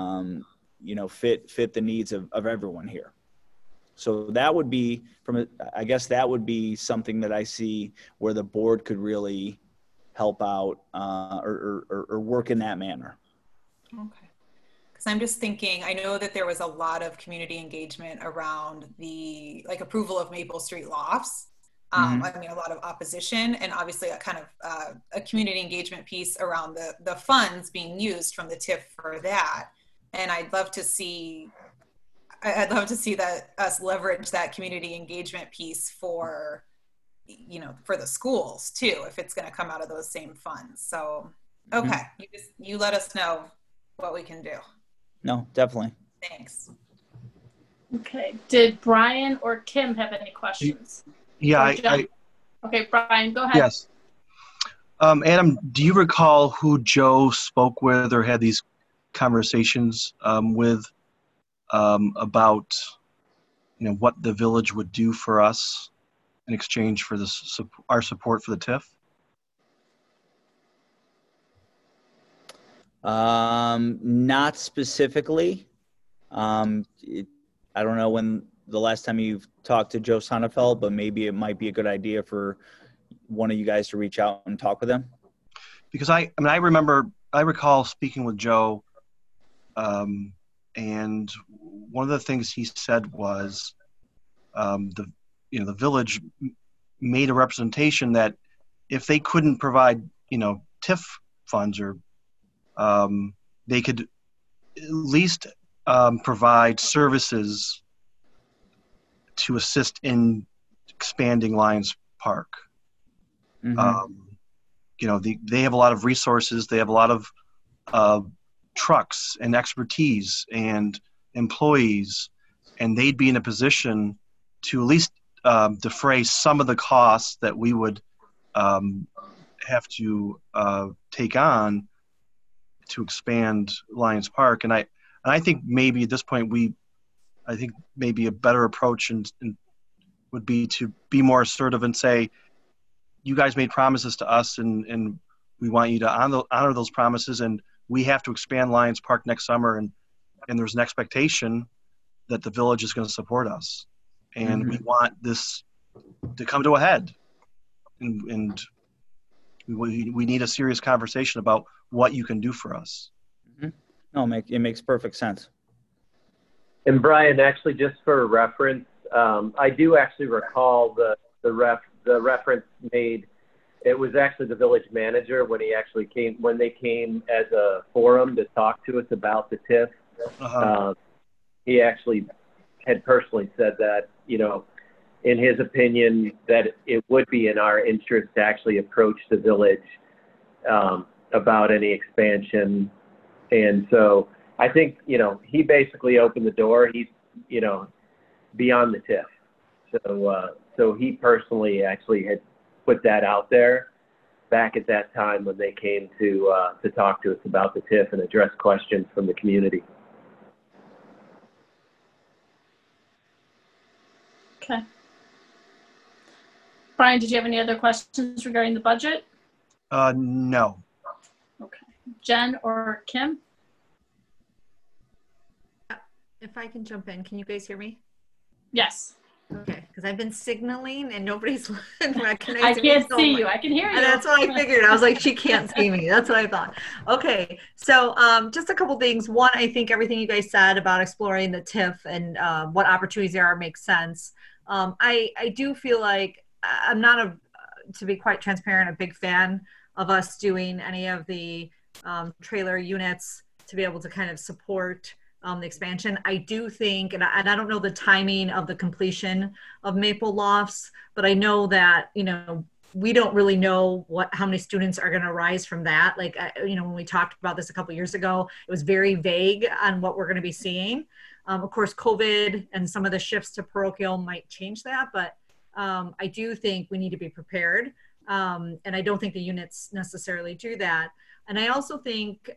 S8: fit the needs of everyone here. So that would be that would be something that I see where the board could really help out or work in that manner.
S9: Okay. Because I'm just thinking, I know that there was a lot of community engagement around the approval of Maple Street Lofts. I mean, a lot of opposition, and obviously a kind of a community engagement piece around the funds being used from the TIF for that. And I'd love to see that us leverage that community engagement piece for the schools too, if it's going to come out of those same funds. So, okay, you let us know what we can do.
S8: No, definitely.
S9: Thanks.
S1: Okay. Did Brian or Kim have any questions?
S4: Yeah,
S1: Okay, Brian, go ahead.
S4: Yes. Adam, do you recall who Joe spoke with or had these conversations with about what the village would do for us in exchange for our support for the TIF?
S8: Not specifically. I don't know when the last time you've talked to Joe Sonnefeld, but maybe it might be a good idea for one of you guys to reach out and talk with him.
S4: Because I recall speaking with Joe, and one of the things he said was the village made a representation that if they couldn't provide TIF funds, or they could at least provide services to assist in expanding Lions Park. They have a lot of resources. They have a lot of trucks and expertise and employees, and they'd be in a position to at least defray some of the costs that we would have to take on to expand Lions Park. And I think maybe at this point maybe a better approach would be to be more assertive and say, you guys made promises to us, and we want you to honor those promises, and we have to expand Lions Park next summer, and there's an expectation that the village is going to support us, and we want this to come to a head, and we need a serious conversation about what you can do for us.
S8: No, it makes perfect sense.
S5: And Brian, actually, just for reference, I do actually recall the reference made. It was actually the village manager when they came as a forum to talk to us about the TIF. He actually had personally said that, in his opinion, that it would be in our interest to actually approach the village about any expansion. And so I think, he basically opened the door. He's, beyond the TIF. So he personally actually had put that out there back at that time when they came to talk to us about the TIF and address questions from the community.
S1: Okay. Brian, did you have any other questions regarding the budget?
S4: No.
S1: Okay. Jen or Kim?
S10: If I can jump in, can you guys hear me?
S1: Yes.
S10: Okay, because I've been signaling and nobody's recognizing
S1: I
S10: me.
S1: can't
S10: so
S1: see
S10: I'm
S1: you.
S10: like-
S1: I can hear you.
S10: And that's what I figured. I was like, she can't see me. That's what I thought. Okay, so just a couple things. One, I think everything you guys said about exploring the TIF and what opportunities there are makes sense. I do feel like I'm not to be quite transparent, a big fan of us doing any of the trailer units to be able to kind of support the expansion. I do think, and I don't know the timing of the completion of Maple Lofts, but I know that, you know, we don't really know how many students are going to rise from that. Like, you know, when we talked about this a couple years ago, it was very vague on what we're going to be seeing. Of course, COVID and some of the shifts to parochial might change that, but I do think we need to be prepared. And I don't think the units necessarily do that. And I also think,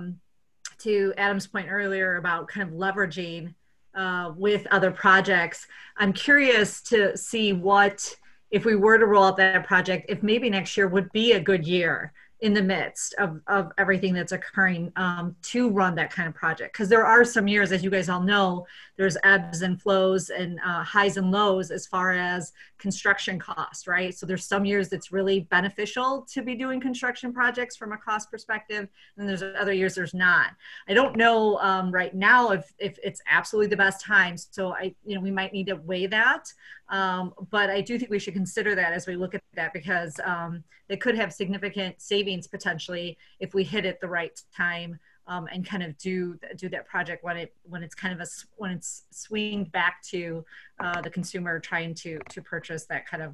S10: to Adam's point earlier about kind of leveraging with other projects, I'm curious to see what, if we were to roll out that project, if maybe next year would be a good year in the midst of everything that's occurring to run that kind of project. Because there are some years, as you guys all know, there's ebbs and flows and highs and lows as far as construction cost, right? So there's some years that's really beneficial to be doing construction projects from a cost perspective, and there's other years there's not. I don't know right now if it's absolutely the best time, so we might need to weigh that. But I do think we should consider that as we look at that, because it could have significant savings potentially if we hit it the right time and kind of do that project when it's kind of when it's swinged back to the consumer trying to purchase that kind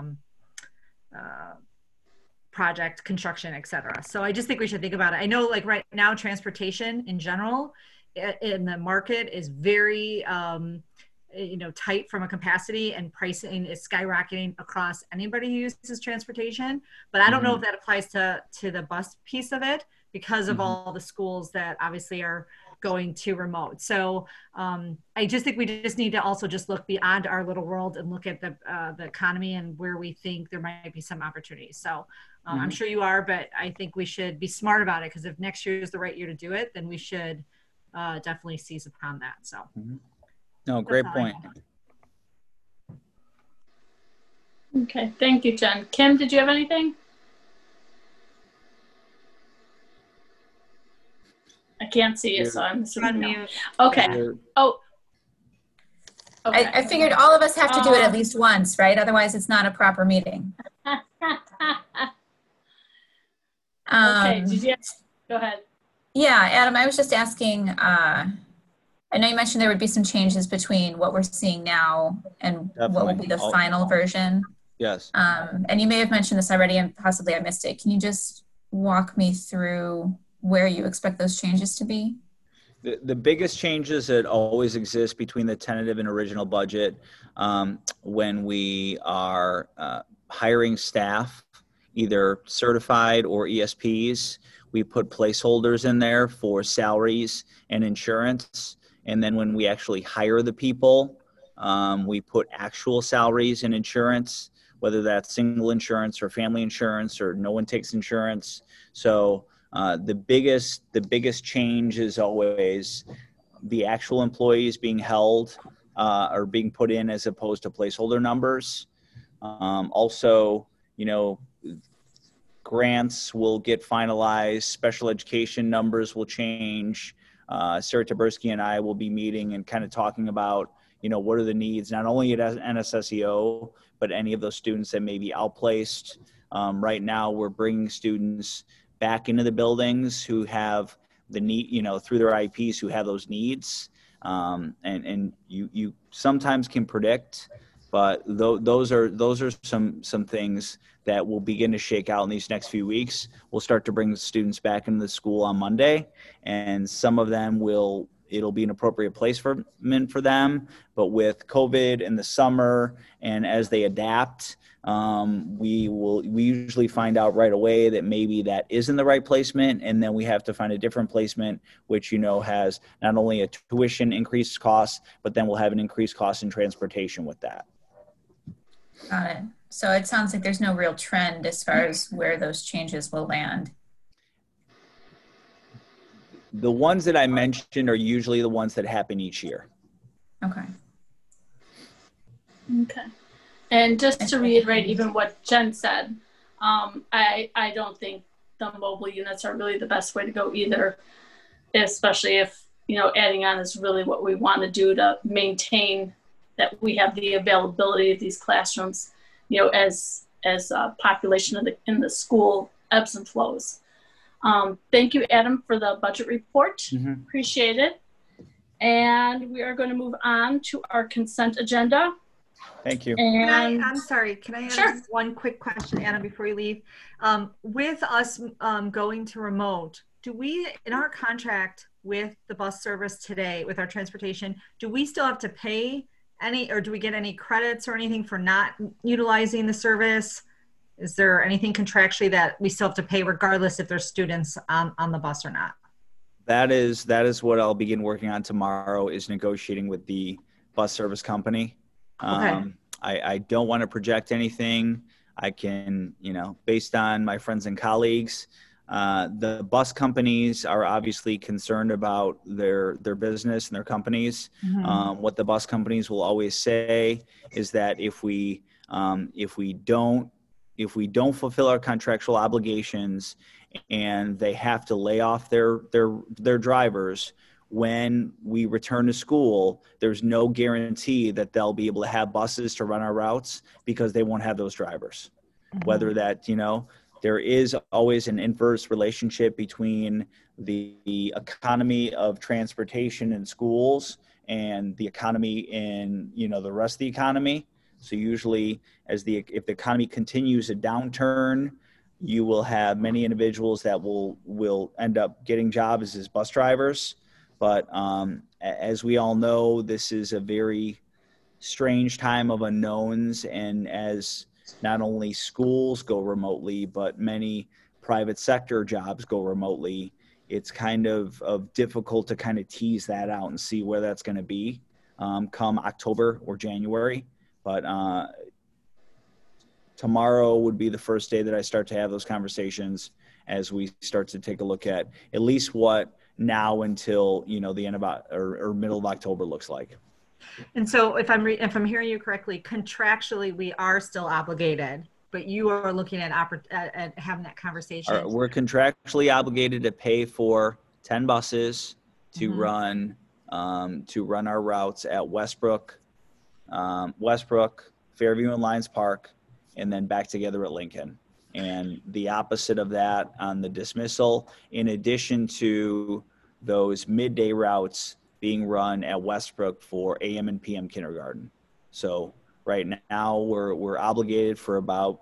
S10: of project, construction, et cetera. So I just think we should think about it. I know, like, right now, transportation in general in the market is very tight from a capacity, and pricing is skyrocketing across anybody who uses transportation. But I don't know if that applies to the bus piece of it, because of all the schools that obviously are going to remote. So I just think we just need to also just look beyond our little world and look at the economy and where we think there might be some opportunities. So I'm sure you are, but I think we should be smart about it, because if next year is the right year to do it, then we should definitely seize upon that. So.
S8: No, great point.
S1: Okay, thank you, Jen. Kim, did you have anything? I can't see you, so I'm assuming no. Okay. Oh. Okay.
S11: I figured all of us have to do it at least once, right? Otherwise, it's not a proper meeting.
S1: Okay, go ahead.
S11: Yeah, Adam, I was just asking, I know you mentioned there would be some changes between what we're seeing now and what will be the final version.
S8: Yes.
S11: And you may have mentioned this already and possibly I missed it. Can you just walk me through where you expect those changes to be?
S8: The biggest changes that always exist between the tentative and original budget when we are hiring staff, either certified or ESPs, we put placeholders in there for salaries and insurance. And then when we actually hire the people, we put actual salaries and insurance, whether that's single insurance or family insurance or no one takes insurance. So the biggest change is always the actual employees being held or being put in as opposed to placeholder numbers. Also, grants will get finalized, special education numbers will change. Sarah Taberski and I will be meeting and kind of talking about, what are the needs, not only at NSSEO, but any of those students that may be outplaced. Right now, we're bringing students back into the buildings who have the need, through their IEPs, who have those needs. And you sometimes can predict, but those are some things that will begin to shake out in these next few weeks. We'll start to bring students back into the school on Monday, and some of them it'll be an appropriate placement for them. But with COVID in the summer and as they adapt, we usually find out right away that maybe that isn't the right placement, and then we have to find a different placement, which has not only a tuition increased cost, but then we'll have an increased cost in transportation with that.
S11: Got it. So it sounds like there's no real trend as far as where those changes will land.
S8: The ones that I mentioned are usually the ones that happen each year.
S11: Okay.
S1: Okay. And just to reiterate even what Jen said, I don't think the mobile units are really the best way to go either, especially if, you know, adding on is really what we want to do to maintain that we have the availability of these classrooms, you know, as population in the school ebbs and flows. Thank you, Adam, for the budget report.
S8: Mm-hmm.
S1: Appreciate it. And we are going to move on to our consent agenda.
S8: Thank you.
S1: And
S10: I'm sorry, can I ask
S1: Sure.
S10: one quick question, Anna, before you leave? With us going to remote, do we, in our contract with the bus service today, with our transportation, do we still have to pay any, or do we get any credits or anything for not utilizing the service? Is there anything contractually that we still have to pay regardless if there's students on the bus or not?
S8: That is what I'll begin working on tomorrow, is negotiating with the bus service company.
S10: Okay.
S8: I don't want to project anything. I can, you know, based on my friends and colleagues, the bus companies are obviously concerned about their business and their companies.
S10: Mm-hmm.
S8: What the bus companies will always say is that if we don't fulfill our contractual obligations and they have to lay off their drivers, when we return to school, there's no guarantee that they'll be able to have buses to run our routes because they won't have those drivers.
S10: Mm-hmm.
S8: Whether that, you know, there is always an inverse relationship between the economy of transportation in schools and the economy in, you know, the rest of the economy. So usually if the economy continues a downturn, you will have many individuals that will end up getting jobs as bus drivers. But as we all know, this is a very strange time of unknowns. And as not only schools go remotely, but many private sector jobs go remotely, it's kind of difficult to kind of tease that out and see where that's going to be come October or January. But tomorrow would be the first day that I start to have those conversations as we start to take a look at least what now until, you know, the end of or middle of October looks like.
S10: And so if I'm hearing you correctly, contractually we are still obligated, but you are looking at having that conversation.
S8: We're contractually obligated to pay for 10 buses to
S10: Mm-hmm.
S8: run our routes at Westbrook, Fairview and Lions Park, and then back together at Lincoln. And the opposite of that on the dismissal, in addition to those midday routes being run at Westbrook for AM and PM kindergarten. So right now we're obligated for about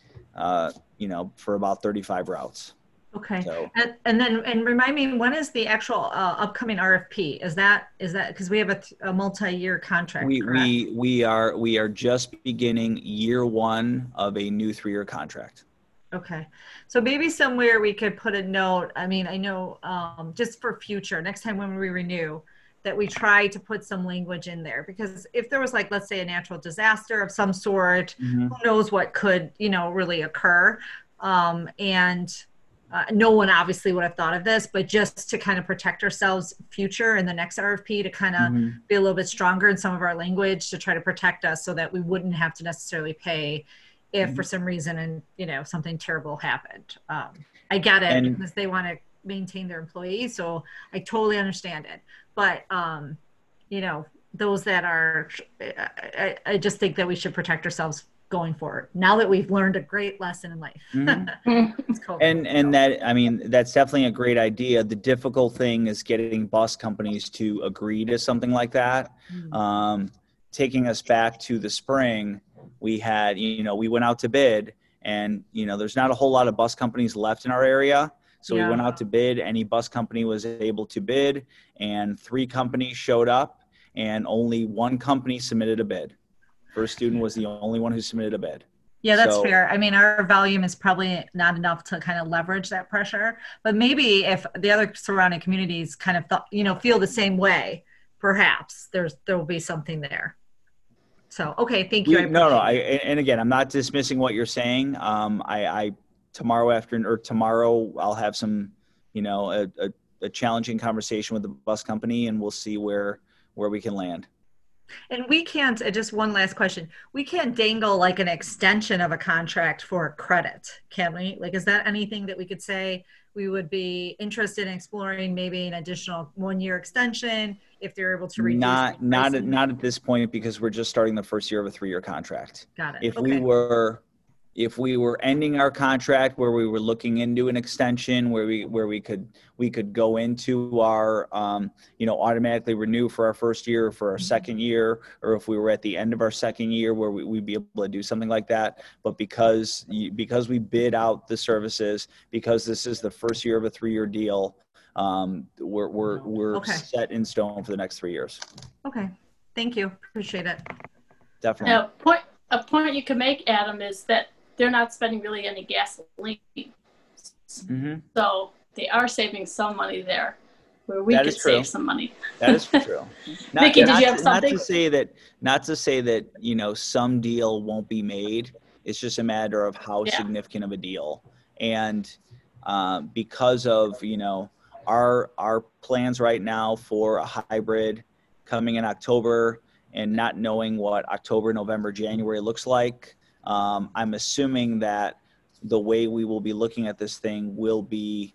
S8: 35 routes.
S10: Okay.
S8: So,
S10: and remind me, when is the actual upcoming RFP? Is that because we have a multi-year contract?
S8: We are just beginning year one of a new 3-year contract.
S10: Okay. So maybe somewhere we could put a note. I mean, I know just for future, next time when we renew, that we try to put some language in there, because if there was, like, let's say a natural disaster of some sort,
S8: Mm-hmm.
S10: who knows what could, you know, really occur. No one obviously would have thought of this, but just to kind of protect ourselves future in the next RFP, to kind of
S8: Mm-hmm.
S10: be a little bit stronger in some of our language to try to protect us so that we wouldn't have to necessarily pay if for some reason, and, you know, something terrible happened. I get it, because they want to maintain their employees. So I totally understand it. But, you know, those that are, I just think that we should protect ourselves going forward now that we've learned a great lesson in life. It's cool.
S8: And that, I mean, that's definitely a great idea. The difficult thing is getting bus companies to agree to something like that. Taking us back to the spring, we had, you know, we went out to bid, and, you know, there's not a whole lot of bus companies left in our area. So we went out to bid. Any bus company was able to bid, and 3 companies showed up, and only 1 company submitted a bid. First Student was the only one who submitted a bid.
S10: Yeah, that's fair. I mean, our volume is probably not enough to kind of leverage that pressure, but maybe if the other surrounding communities kind of, feel the same way, perhaps there will be something there. So, okay, thank you.
S8: And again, I'm not dismissing what you're saying. Tomorrow I'll have some, a challenging conversation with the bus company, and we'll see where we can land.
S10: And we can't, just one last question. We can't dangle like an extension of a contract for a credit, can we? Like, is that anything that we could say we would be interested in exploring, maybe an additional 1-year extension if they're able to reduce?
S8: Not at this point, because we're just starting the first year of a 3-year contract.
S10: Got it.
S8: If we were ending our contract where we were looking into an extension where we could go into our automatically renew for our first year or for our second year, or if we were at the end of our second year where we'd be able to do something like that. But because we bid out the services, because this is the first year of a 3-year deal, we're set in stone for the next 3 years.
S10: Okay, thank you, appreciate it.
S8: Definitely.
S1: Now, a point you can make, Adam, is that they're not spending really any gasoline.
S8: Mm-hmm.
S1: So they are saving some money there where we could save some money.
S8: That is true.
S1: Vicki, did you have something?
S8: Not to say that, some deal won't be made. It's just a matter of how significant of a deal. And because of, our plans right now for a hybrid coming in October and not knowing what October, November, January looks like, I'm assuming that the way we will be looking at this thing will be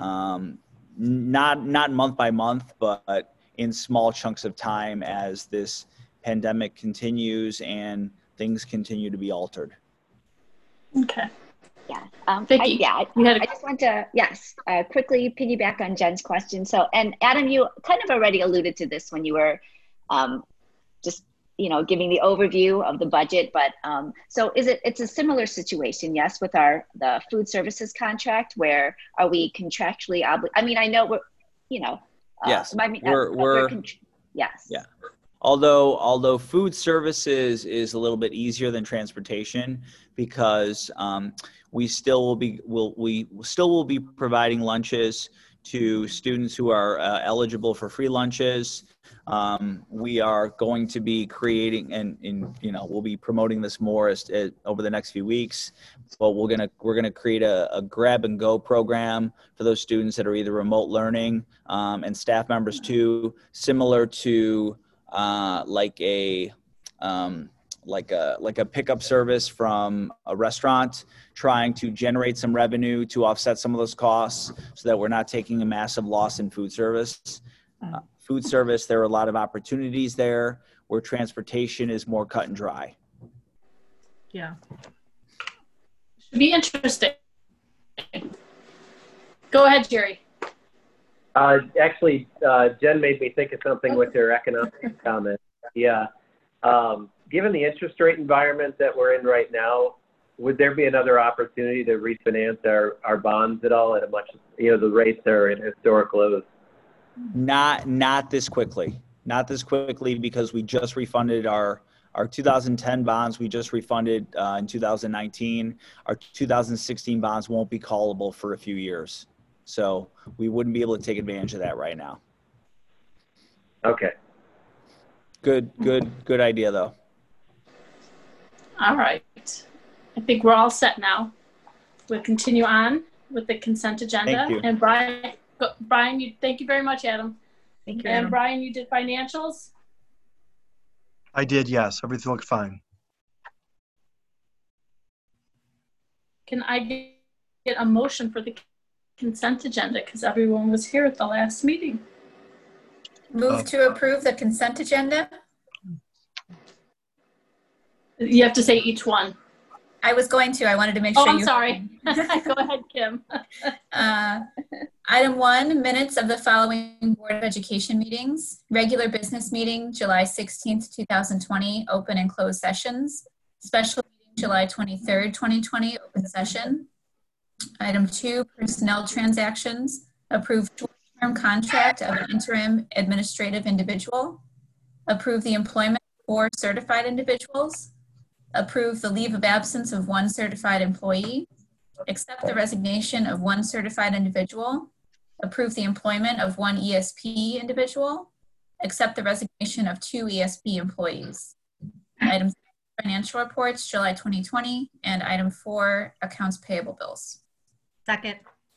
S8: not month by month, but in small chunks of time as this pandemic continues and things continue to be altered.
S1: Okay.
S3: Yeah.
S1: Vicki,
S3: I just want to, quickly piggyback on Jen's question. So, and Adam, you kind of already alluded to this when you were just giving the overview of the budget, but so it's a similar situation, yes, with the food services contract, where are we contractually obligated? I mean, I know we're,
S8: yes,
S3: yes.
S8: Yeah. Although food services is a little bit easier than transportation, because we still will be providing lunches to students who are eligible for free lunches. We are going to be creating and we'll be promoting this more as over the next few weeks. But we're gonna create a grab and go program for those students that are either remote learning and staff members too, similar to like a pickup service from a restaurant, trying to generate some revenue to offset some of those costs so that we're not taking a massive loss in food service. Food service, there are a lot of opportunities there, where transportation is more cut and dry.
S10: Yeah.
S1: Should be interesting. Go ahead, Jerry.
S5: Actually, Jen made me think of something with her economic comment. Yeah. Given the interest rate environment that we're in right now, would there be another opportunity to refinance our bonds at all at a much, the rates are at historic lows?
S8: Not this quickly. Not this quickly, because we just refunded our 2010 bonds. We just refunded in 2019. Our 2016 bonds won't be callable for a few years. So we wouldn't be able to take advantage of that right now.
S5: Okay.
S8: Good idea, though.
S1: All right. I think we're all set now. We'll continue on with the consent agenda.
S8: Thank you.
S1: And Brian, thank you very much, Adam.
S10: Thank you,
S1: and
S10: Adam.
S1: Brian, you did financials?
S4: I did, yes. Everything looked fine.
S1: Can I get a motion for the consent agenda, because everyone was here at the last meeting?
S11: Move to approve the consent agenda.
S1: You have to say each one.
S11: I was going to. I wanted to make sure.
S1: I'm sorry. Go ahead, Kim.
S11: Item 1, minutes of the following Board of Education meetings. Regular business meeting, July 16th, 2020, open and closed sessions. Special meeting, July 23rd, 2020, open session. Item 2, personnel transactions. Approve short-term contract of an interim administrative individual. Approve the employment of 4 certified individuals. Approve the leave of absence of 1 certified employee. Accept the resignation of 1 certified individual. Approve the employment of 1 ESP individual. Accept the resignation of 2 ESP employees. Item 3, financial reports, July 2020. And item 4, accounts payable bills.
S10: Second.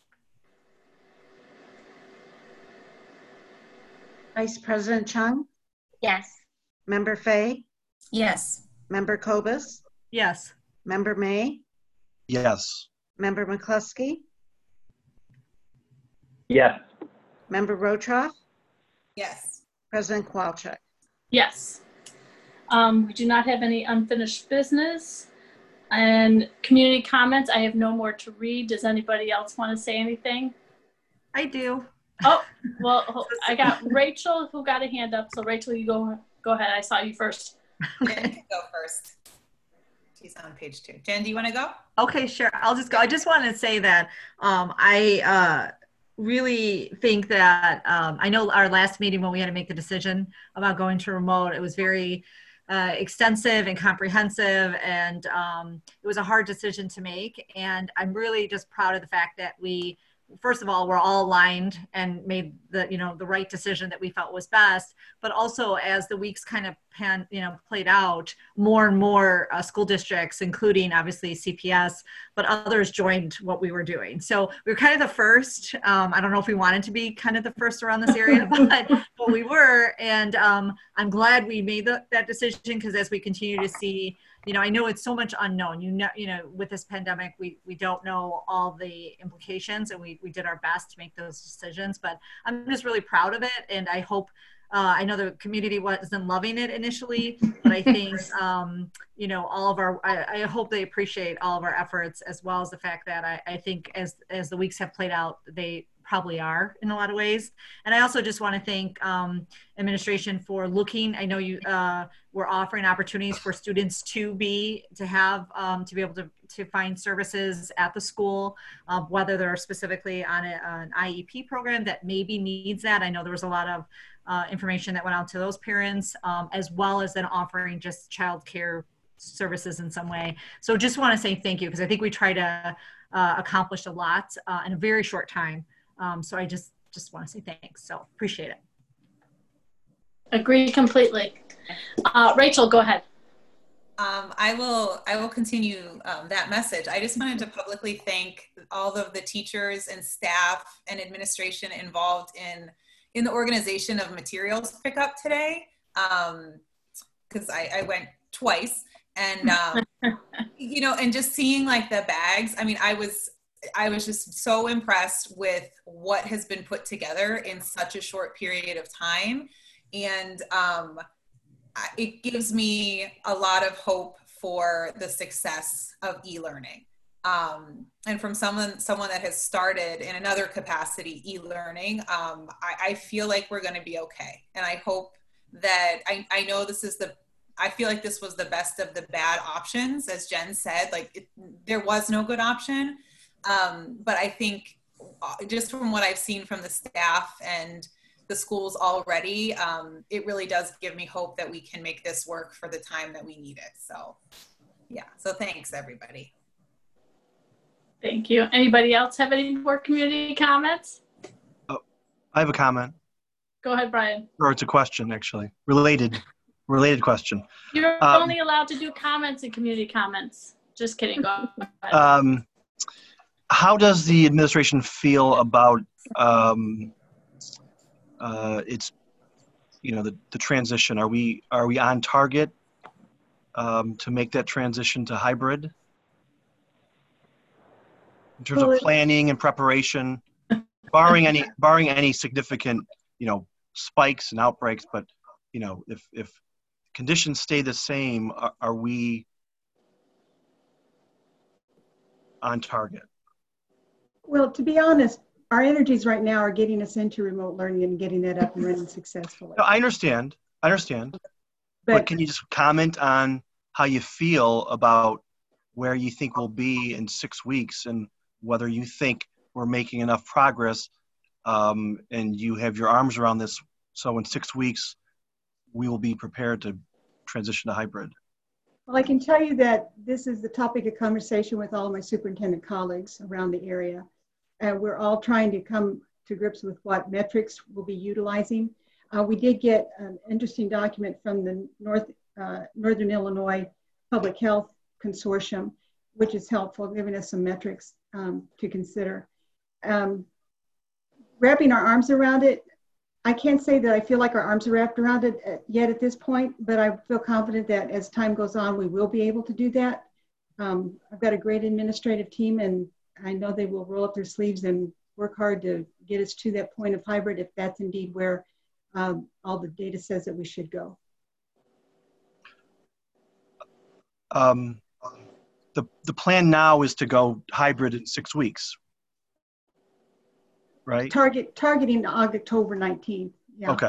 S2: Vice President Chung,
S3: Yes.
S2: Member Fay,
S11: Yes.
S2: Member Cobus,
S10: Yes.
S2: Member May,
S4: Yes.
S2: Member McCluskey,
S5: Yes.
S2: Member Rotroff,
S9: Yes.
S2: President Kowalczyk.
S1: Yes. We do not have any unfinished business. And community comments, I have no more to read. Does anybody else want to say anything?
S10: I do.
S1: Oh, well, I got Rachel who got a hand up. So Rachel, you go ahead. I saw you first.
S9: Jen can go first. She's on page 2. Jen, do you want to go?
S10: Okay, sure. I'll just go. I just want to say that I really think that I know our last meeting when we had to make the decision about going to remote, it was very extensive and comprehensive, and it was a hard decision to make. And I'm really just proud of the fact that we, first of all, we're all aligned and made the right decision that we felt was best. But also, as the weeks kind of played out, more and more school districts, including obviously CPS, but others joined what we were doing. So we were kind of the first. I don't know if we wanted to be kind of the first around this area, but we were. And I'm glad we made that decision, because as we continue to see, I know it's so much unknown. With this pandemic, we don't know all the implications, and we did our best to make those decisions. But I'm just really proud of it, and I hope. I know the community wasn't loving it initially, but I think all of our. I hope they appreciate all of our efforts, as well as the fact that I think as the weeks have played out, they probably are in a lot of ways. And I also just want to thank administration for looking. I know you were offering opportunities for students to be able to find services at the school, whether they're specifically on an IEP program that maybe needs that. I know there was a lot of information that went out to those parents, as well as then offering just childcare services in some way. So just want to say thank you, because I think we try to accomplish a lot in a very short time. So I just want to say thanks. So appreciate it.
S1: Agree completely. Rachel, go ahead.
S9: I will continue that message. I just wanted to publicly thank all of the teachers and staff and administration involved in the organization of materials pickup today, because I went twice, and and just seeing like the bags. I mean, I was just so impressed with what has been put together in such a short period of time. And it gives me a lot of hope for the success of e-learning. And from someone that has started in another capacity e-learning, I feel like we're going to be okay. And I hope that I know I feel like this was the best of the bad options. As Jen said, there was no good option. But I think just from what I've seen from the staff and the schools already, it really does give me hope that we can make this work for the time that we need it. So yeah, so thanks everybody.
S1: Thank you. Anybody else have any more community comments?
S4: Oh, I have a comment.
S1: Go ahead, Brian.
S4: Or it's a question, actually. Related question.
S1: You're only allowed to do comments and community comments. Just kidding. Go ahead.
S4: How does the administration feel about its, the transition? Are we on target to make that transition to hybrid in terms of planning and preparation, barring any significant spikes and outbreaks? But if conditions stay the same, are we on target?
S6: Well, to be honest, our energies right now are getting us into remote learning and getting that up and running successfully.
S4: No, I understand. But can you just comment on how you feel about where you think we'll be in 6 weeks, and whether you think we're making enough progress, and you have your arms around this, so in 6 weeks we will be prepared to transition to hybrid?
S6: Well, I can tell you that this is the topic of conversation with all of my superintendent colleagues around the area. And we're all trying to come to grips with what metrics we'll be utilizing. We did get an interesting document from the Northern Illinois Public Health Consortium, which is helpful, giving us some metrics to consider. Wrapping our arms around it, I can't say that I feel like our arms are wrapped around it yet at this point, but I feel confident that as time goes on, we will be able to do that. I've got a great administrative team, and I know they will roll up their sleeves and work hard to get us to that point of hybrid if that's indeed where all the data says that we should go.
S4: The plan now is to go hybrid in 6 weeks, right?
S6: Targeting October 19th. Yeah.
S4: Okay.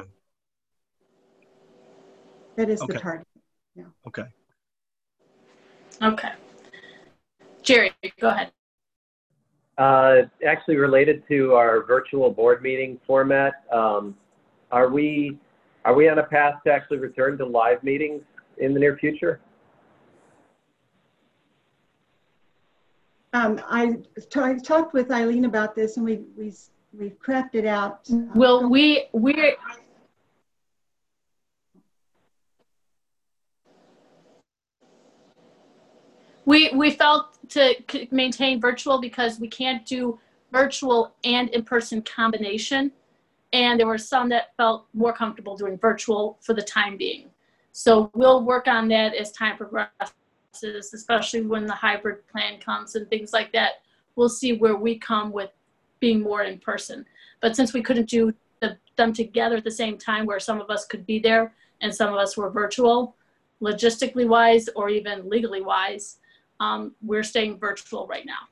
S6: That is the
S4: Okay.
S6: target. Yeah.
S4: Okay.
S1: Okay. Jerry, go ahead.
S5: Actually related to our virtual board meeting format, are we on a path to actually return to live meetings in the near future?
S6: I talked with Eileen about this, and we've crafted out.
S1: Well, we felt to maintain virtual because we can't do virtual and in-person combination. And there were some that felt more comfortable doing virtual for the time being. So we'll work on that as time progresses, especially when the hybrid plan comes and things like that. We'll see where we come with being more in person. But since we couldn't do them together at the same time, where some of us could be there and some of us were virtual, logistically wise or even legally wise, we're staying virtual right now.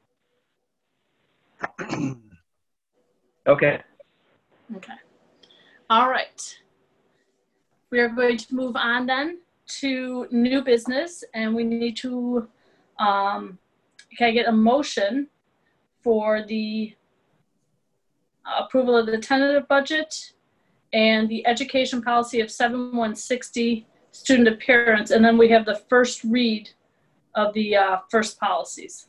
S5: Okay.
S1: Okay. All right. We are going to move on then to new business, and we need to, can I get a motion for the approval of the tentative budget and the education policy of 7160 student appearance, and then we have the first read of the first policies.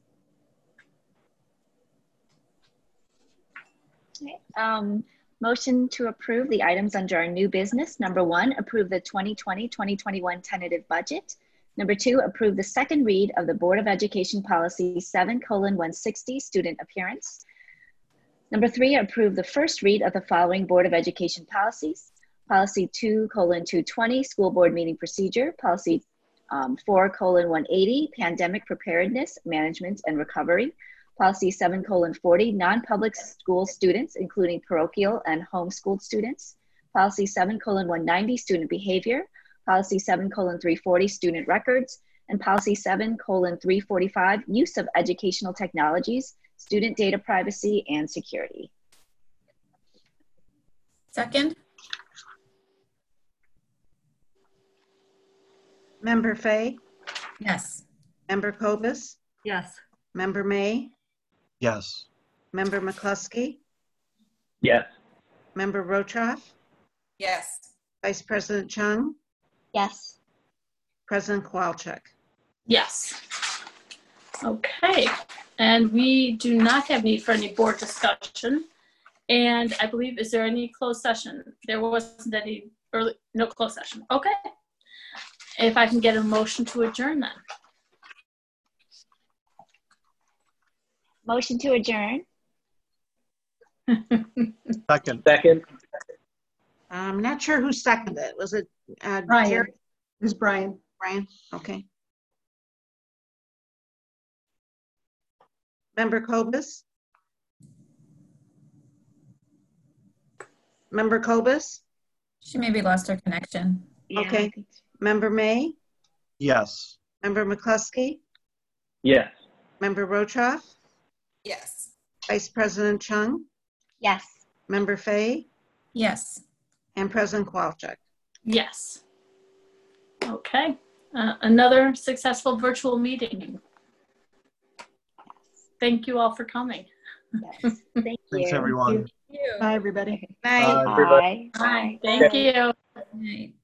S3: Okay. Motion to approve the items under our new business. Number 1, approve the 2020-2021 tentative budget. Number 2, approve the second read of the Board of Education Policy 7:160 student appearance. Number 3, approve the first read of the following Board of Education policies. Policy 2:220 school board meeting procedure. Policy 4:180 pandemic preparedness, management and recovery. Policy 7:40 non-public school students, including parochial and homeschooled students. Policy 7:190 student behavior. Policy 7:340 student records. And Policy 7:345 use of educational technologies, student data privacy and security.
S11: Second.
S2: Member Fay?
S11: Yes.
S2: Member Kobus?
S10: Yes.
S2: Member May?
S4: Yes.
S2: Member McCluskey?
S5: Yes.
S2: Member Rotroff?
S9: Yes.
S2: Vice President Chung?
S3: Yes.
S2: President Kowalczyk?
S1: Yes. Okay. And we do not have need for any board discussion. And I believe, is there any closed session? There wasn't any early, no closed session. Okay. If I can get a motion to adjourn then.
S3: Motion to adjourn.
S4: Second.
S5: Second.
S2: I'm not sure who seconded it. Was it
S6: Brian.
S2: Jerry?
S6: It was Brian.
S2: Brian? Okay. Member Kobus? Member Kobus?
S11: She maybe lost her connection.
S3: Yeah,
S2: Okay.
S3: I think so.
S2: Member May?
S4: Yes.
S2: Member McCluskey?
S5: Yes.
S2: Member Rotroff?
S9: Yes.
S2: Vice President Chung?
S3: Yes.
S2: Member Fay?
S11: Yes.
S2: And President Kowalczyk?
S1: Yes. Okay. Another successful virtual meeting. Thank you all for coming.
S3: Yes. Thank you.
S4: Thanks, everyone.
S6: Bye, everybody.
S2: Night.
S5: everybody.
S3: Bye. Bye.
S1: Thank you.
S11: Good night.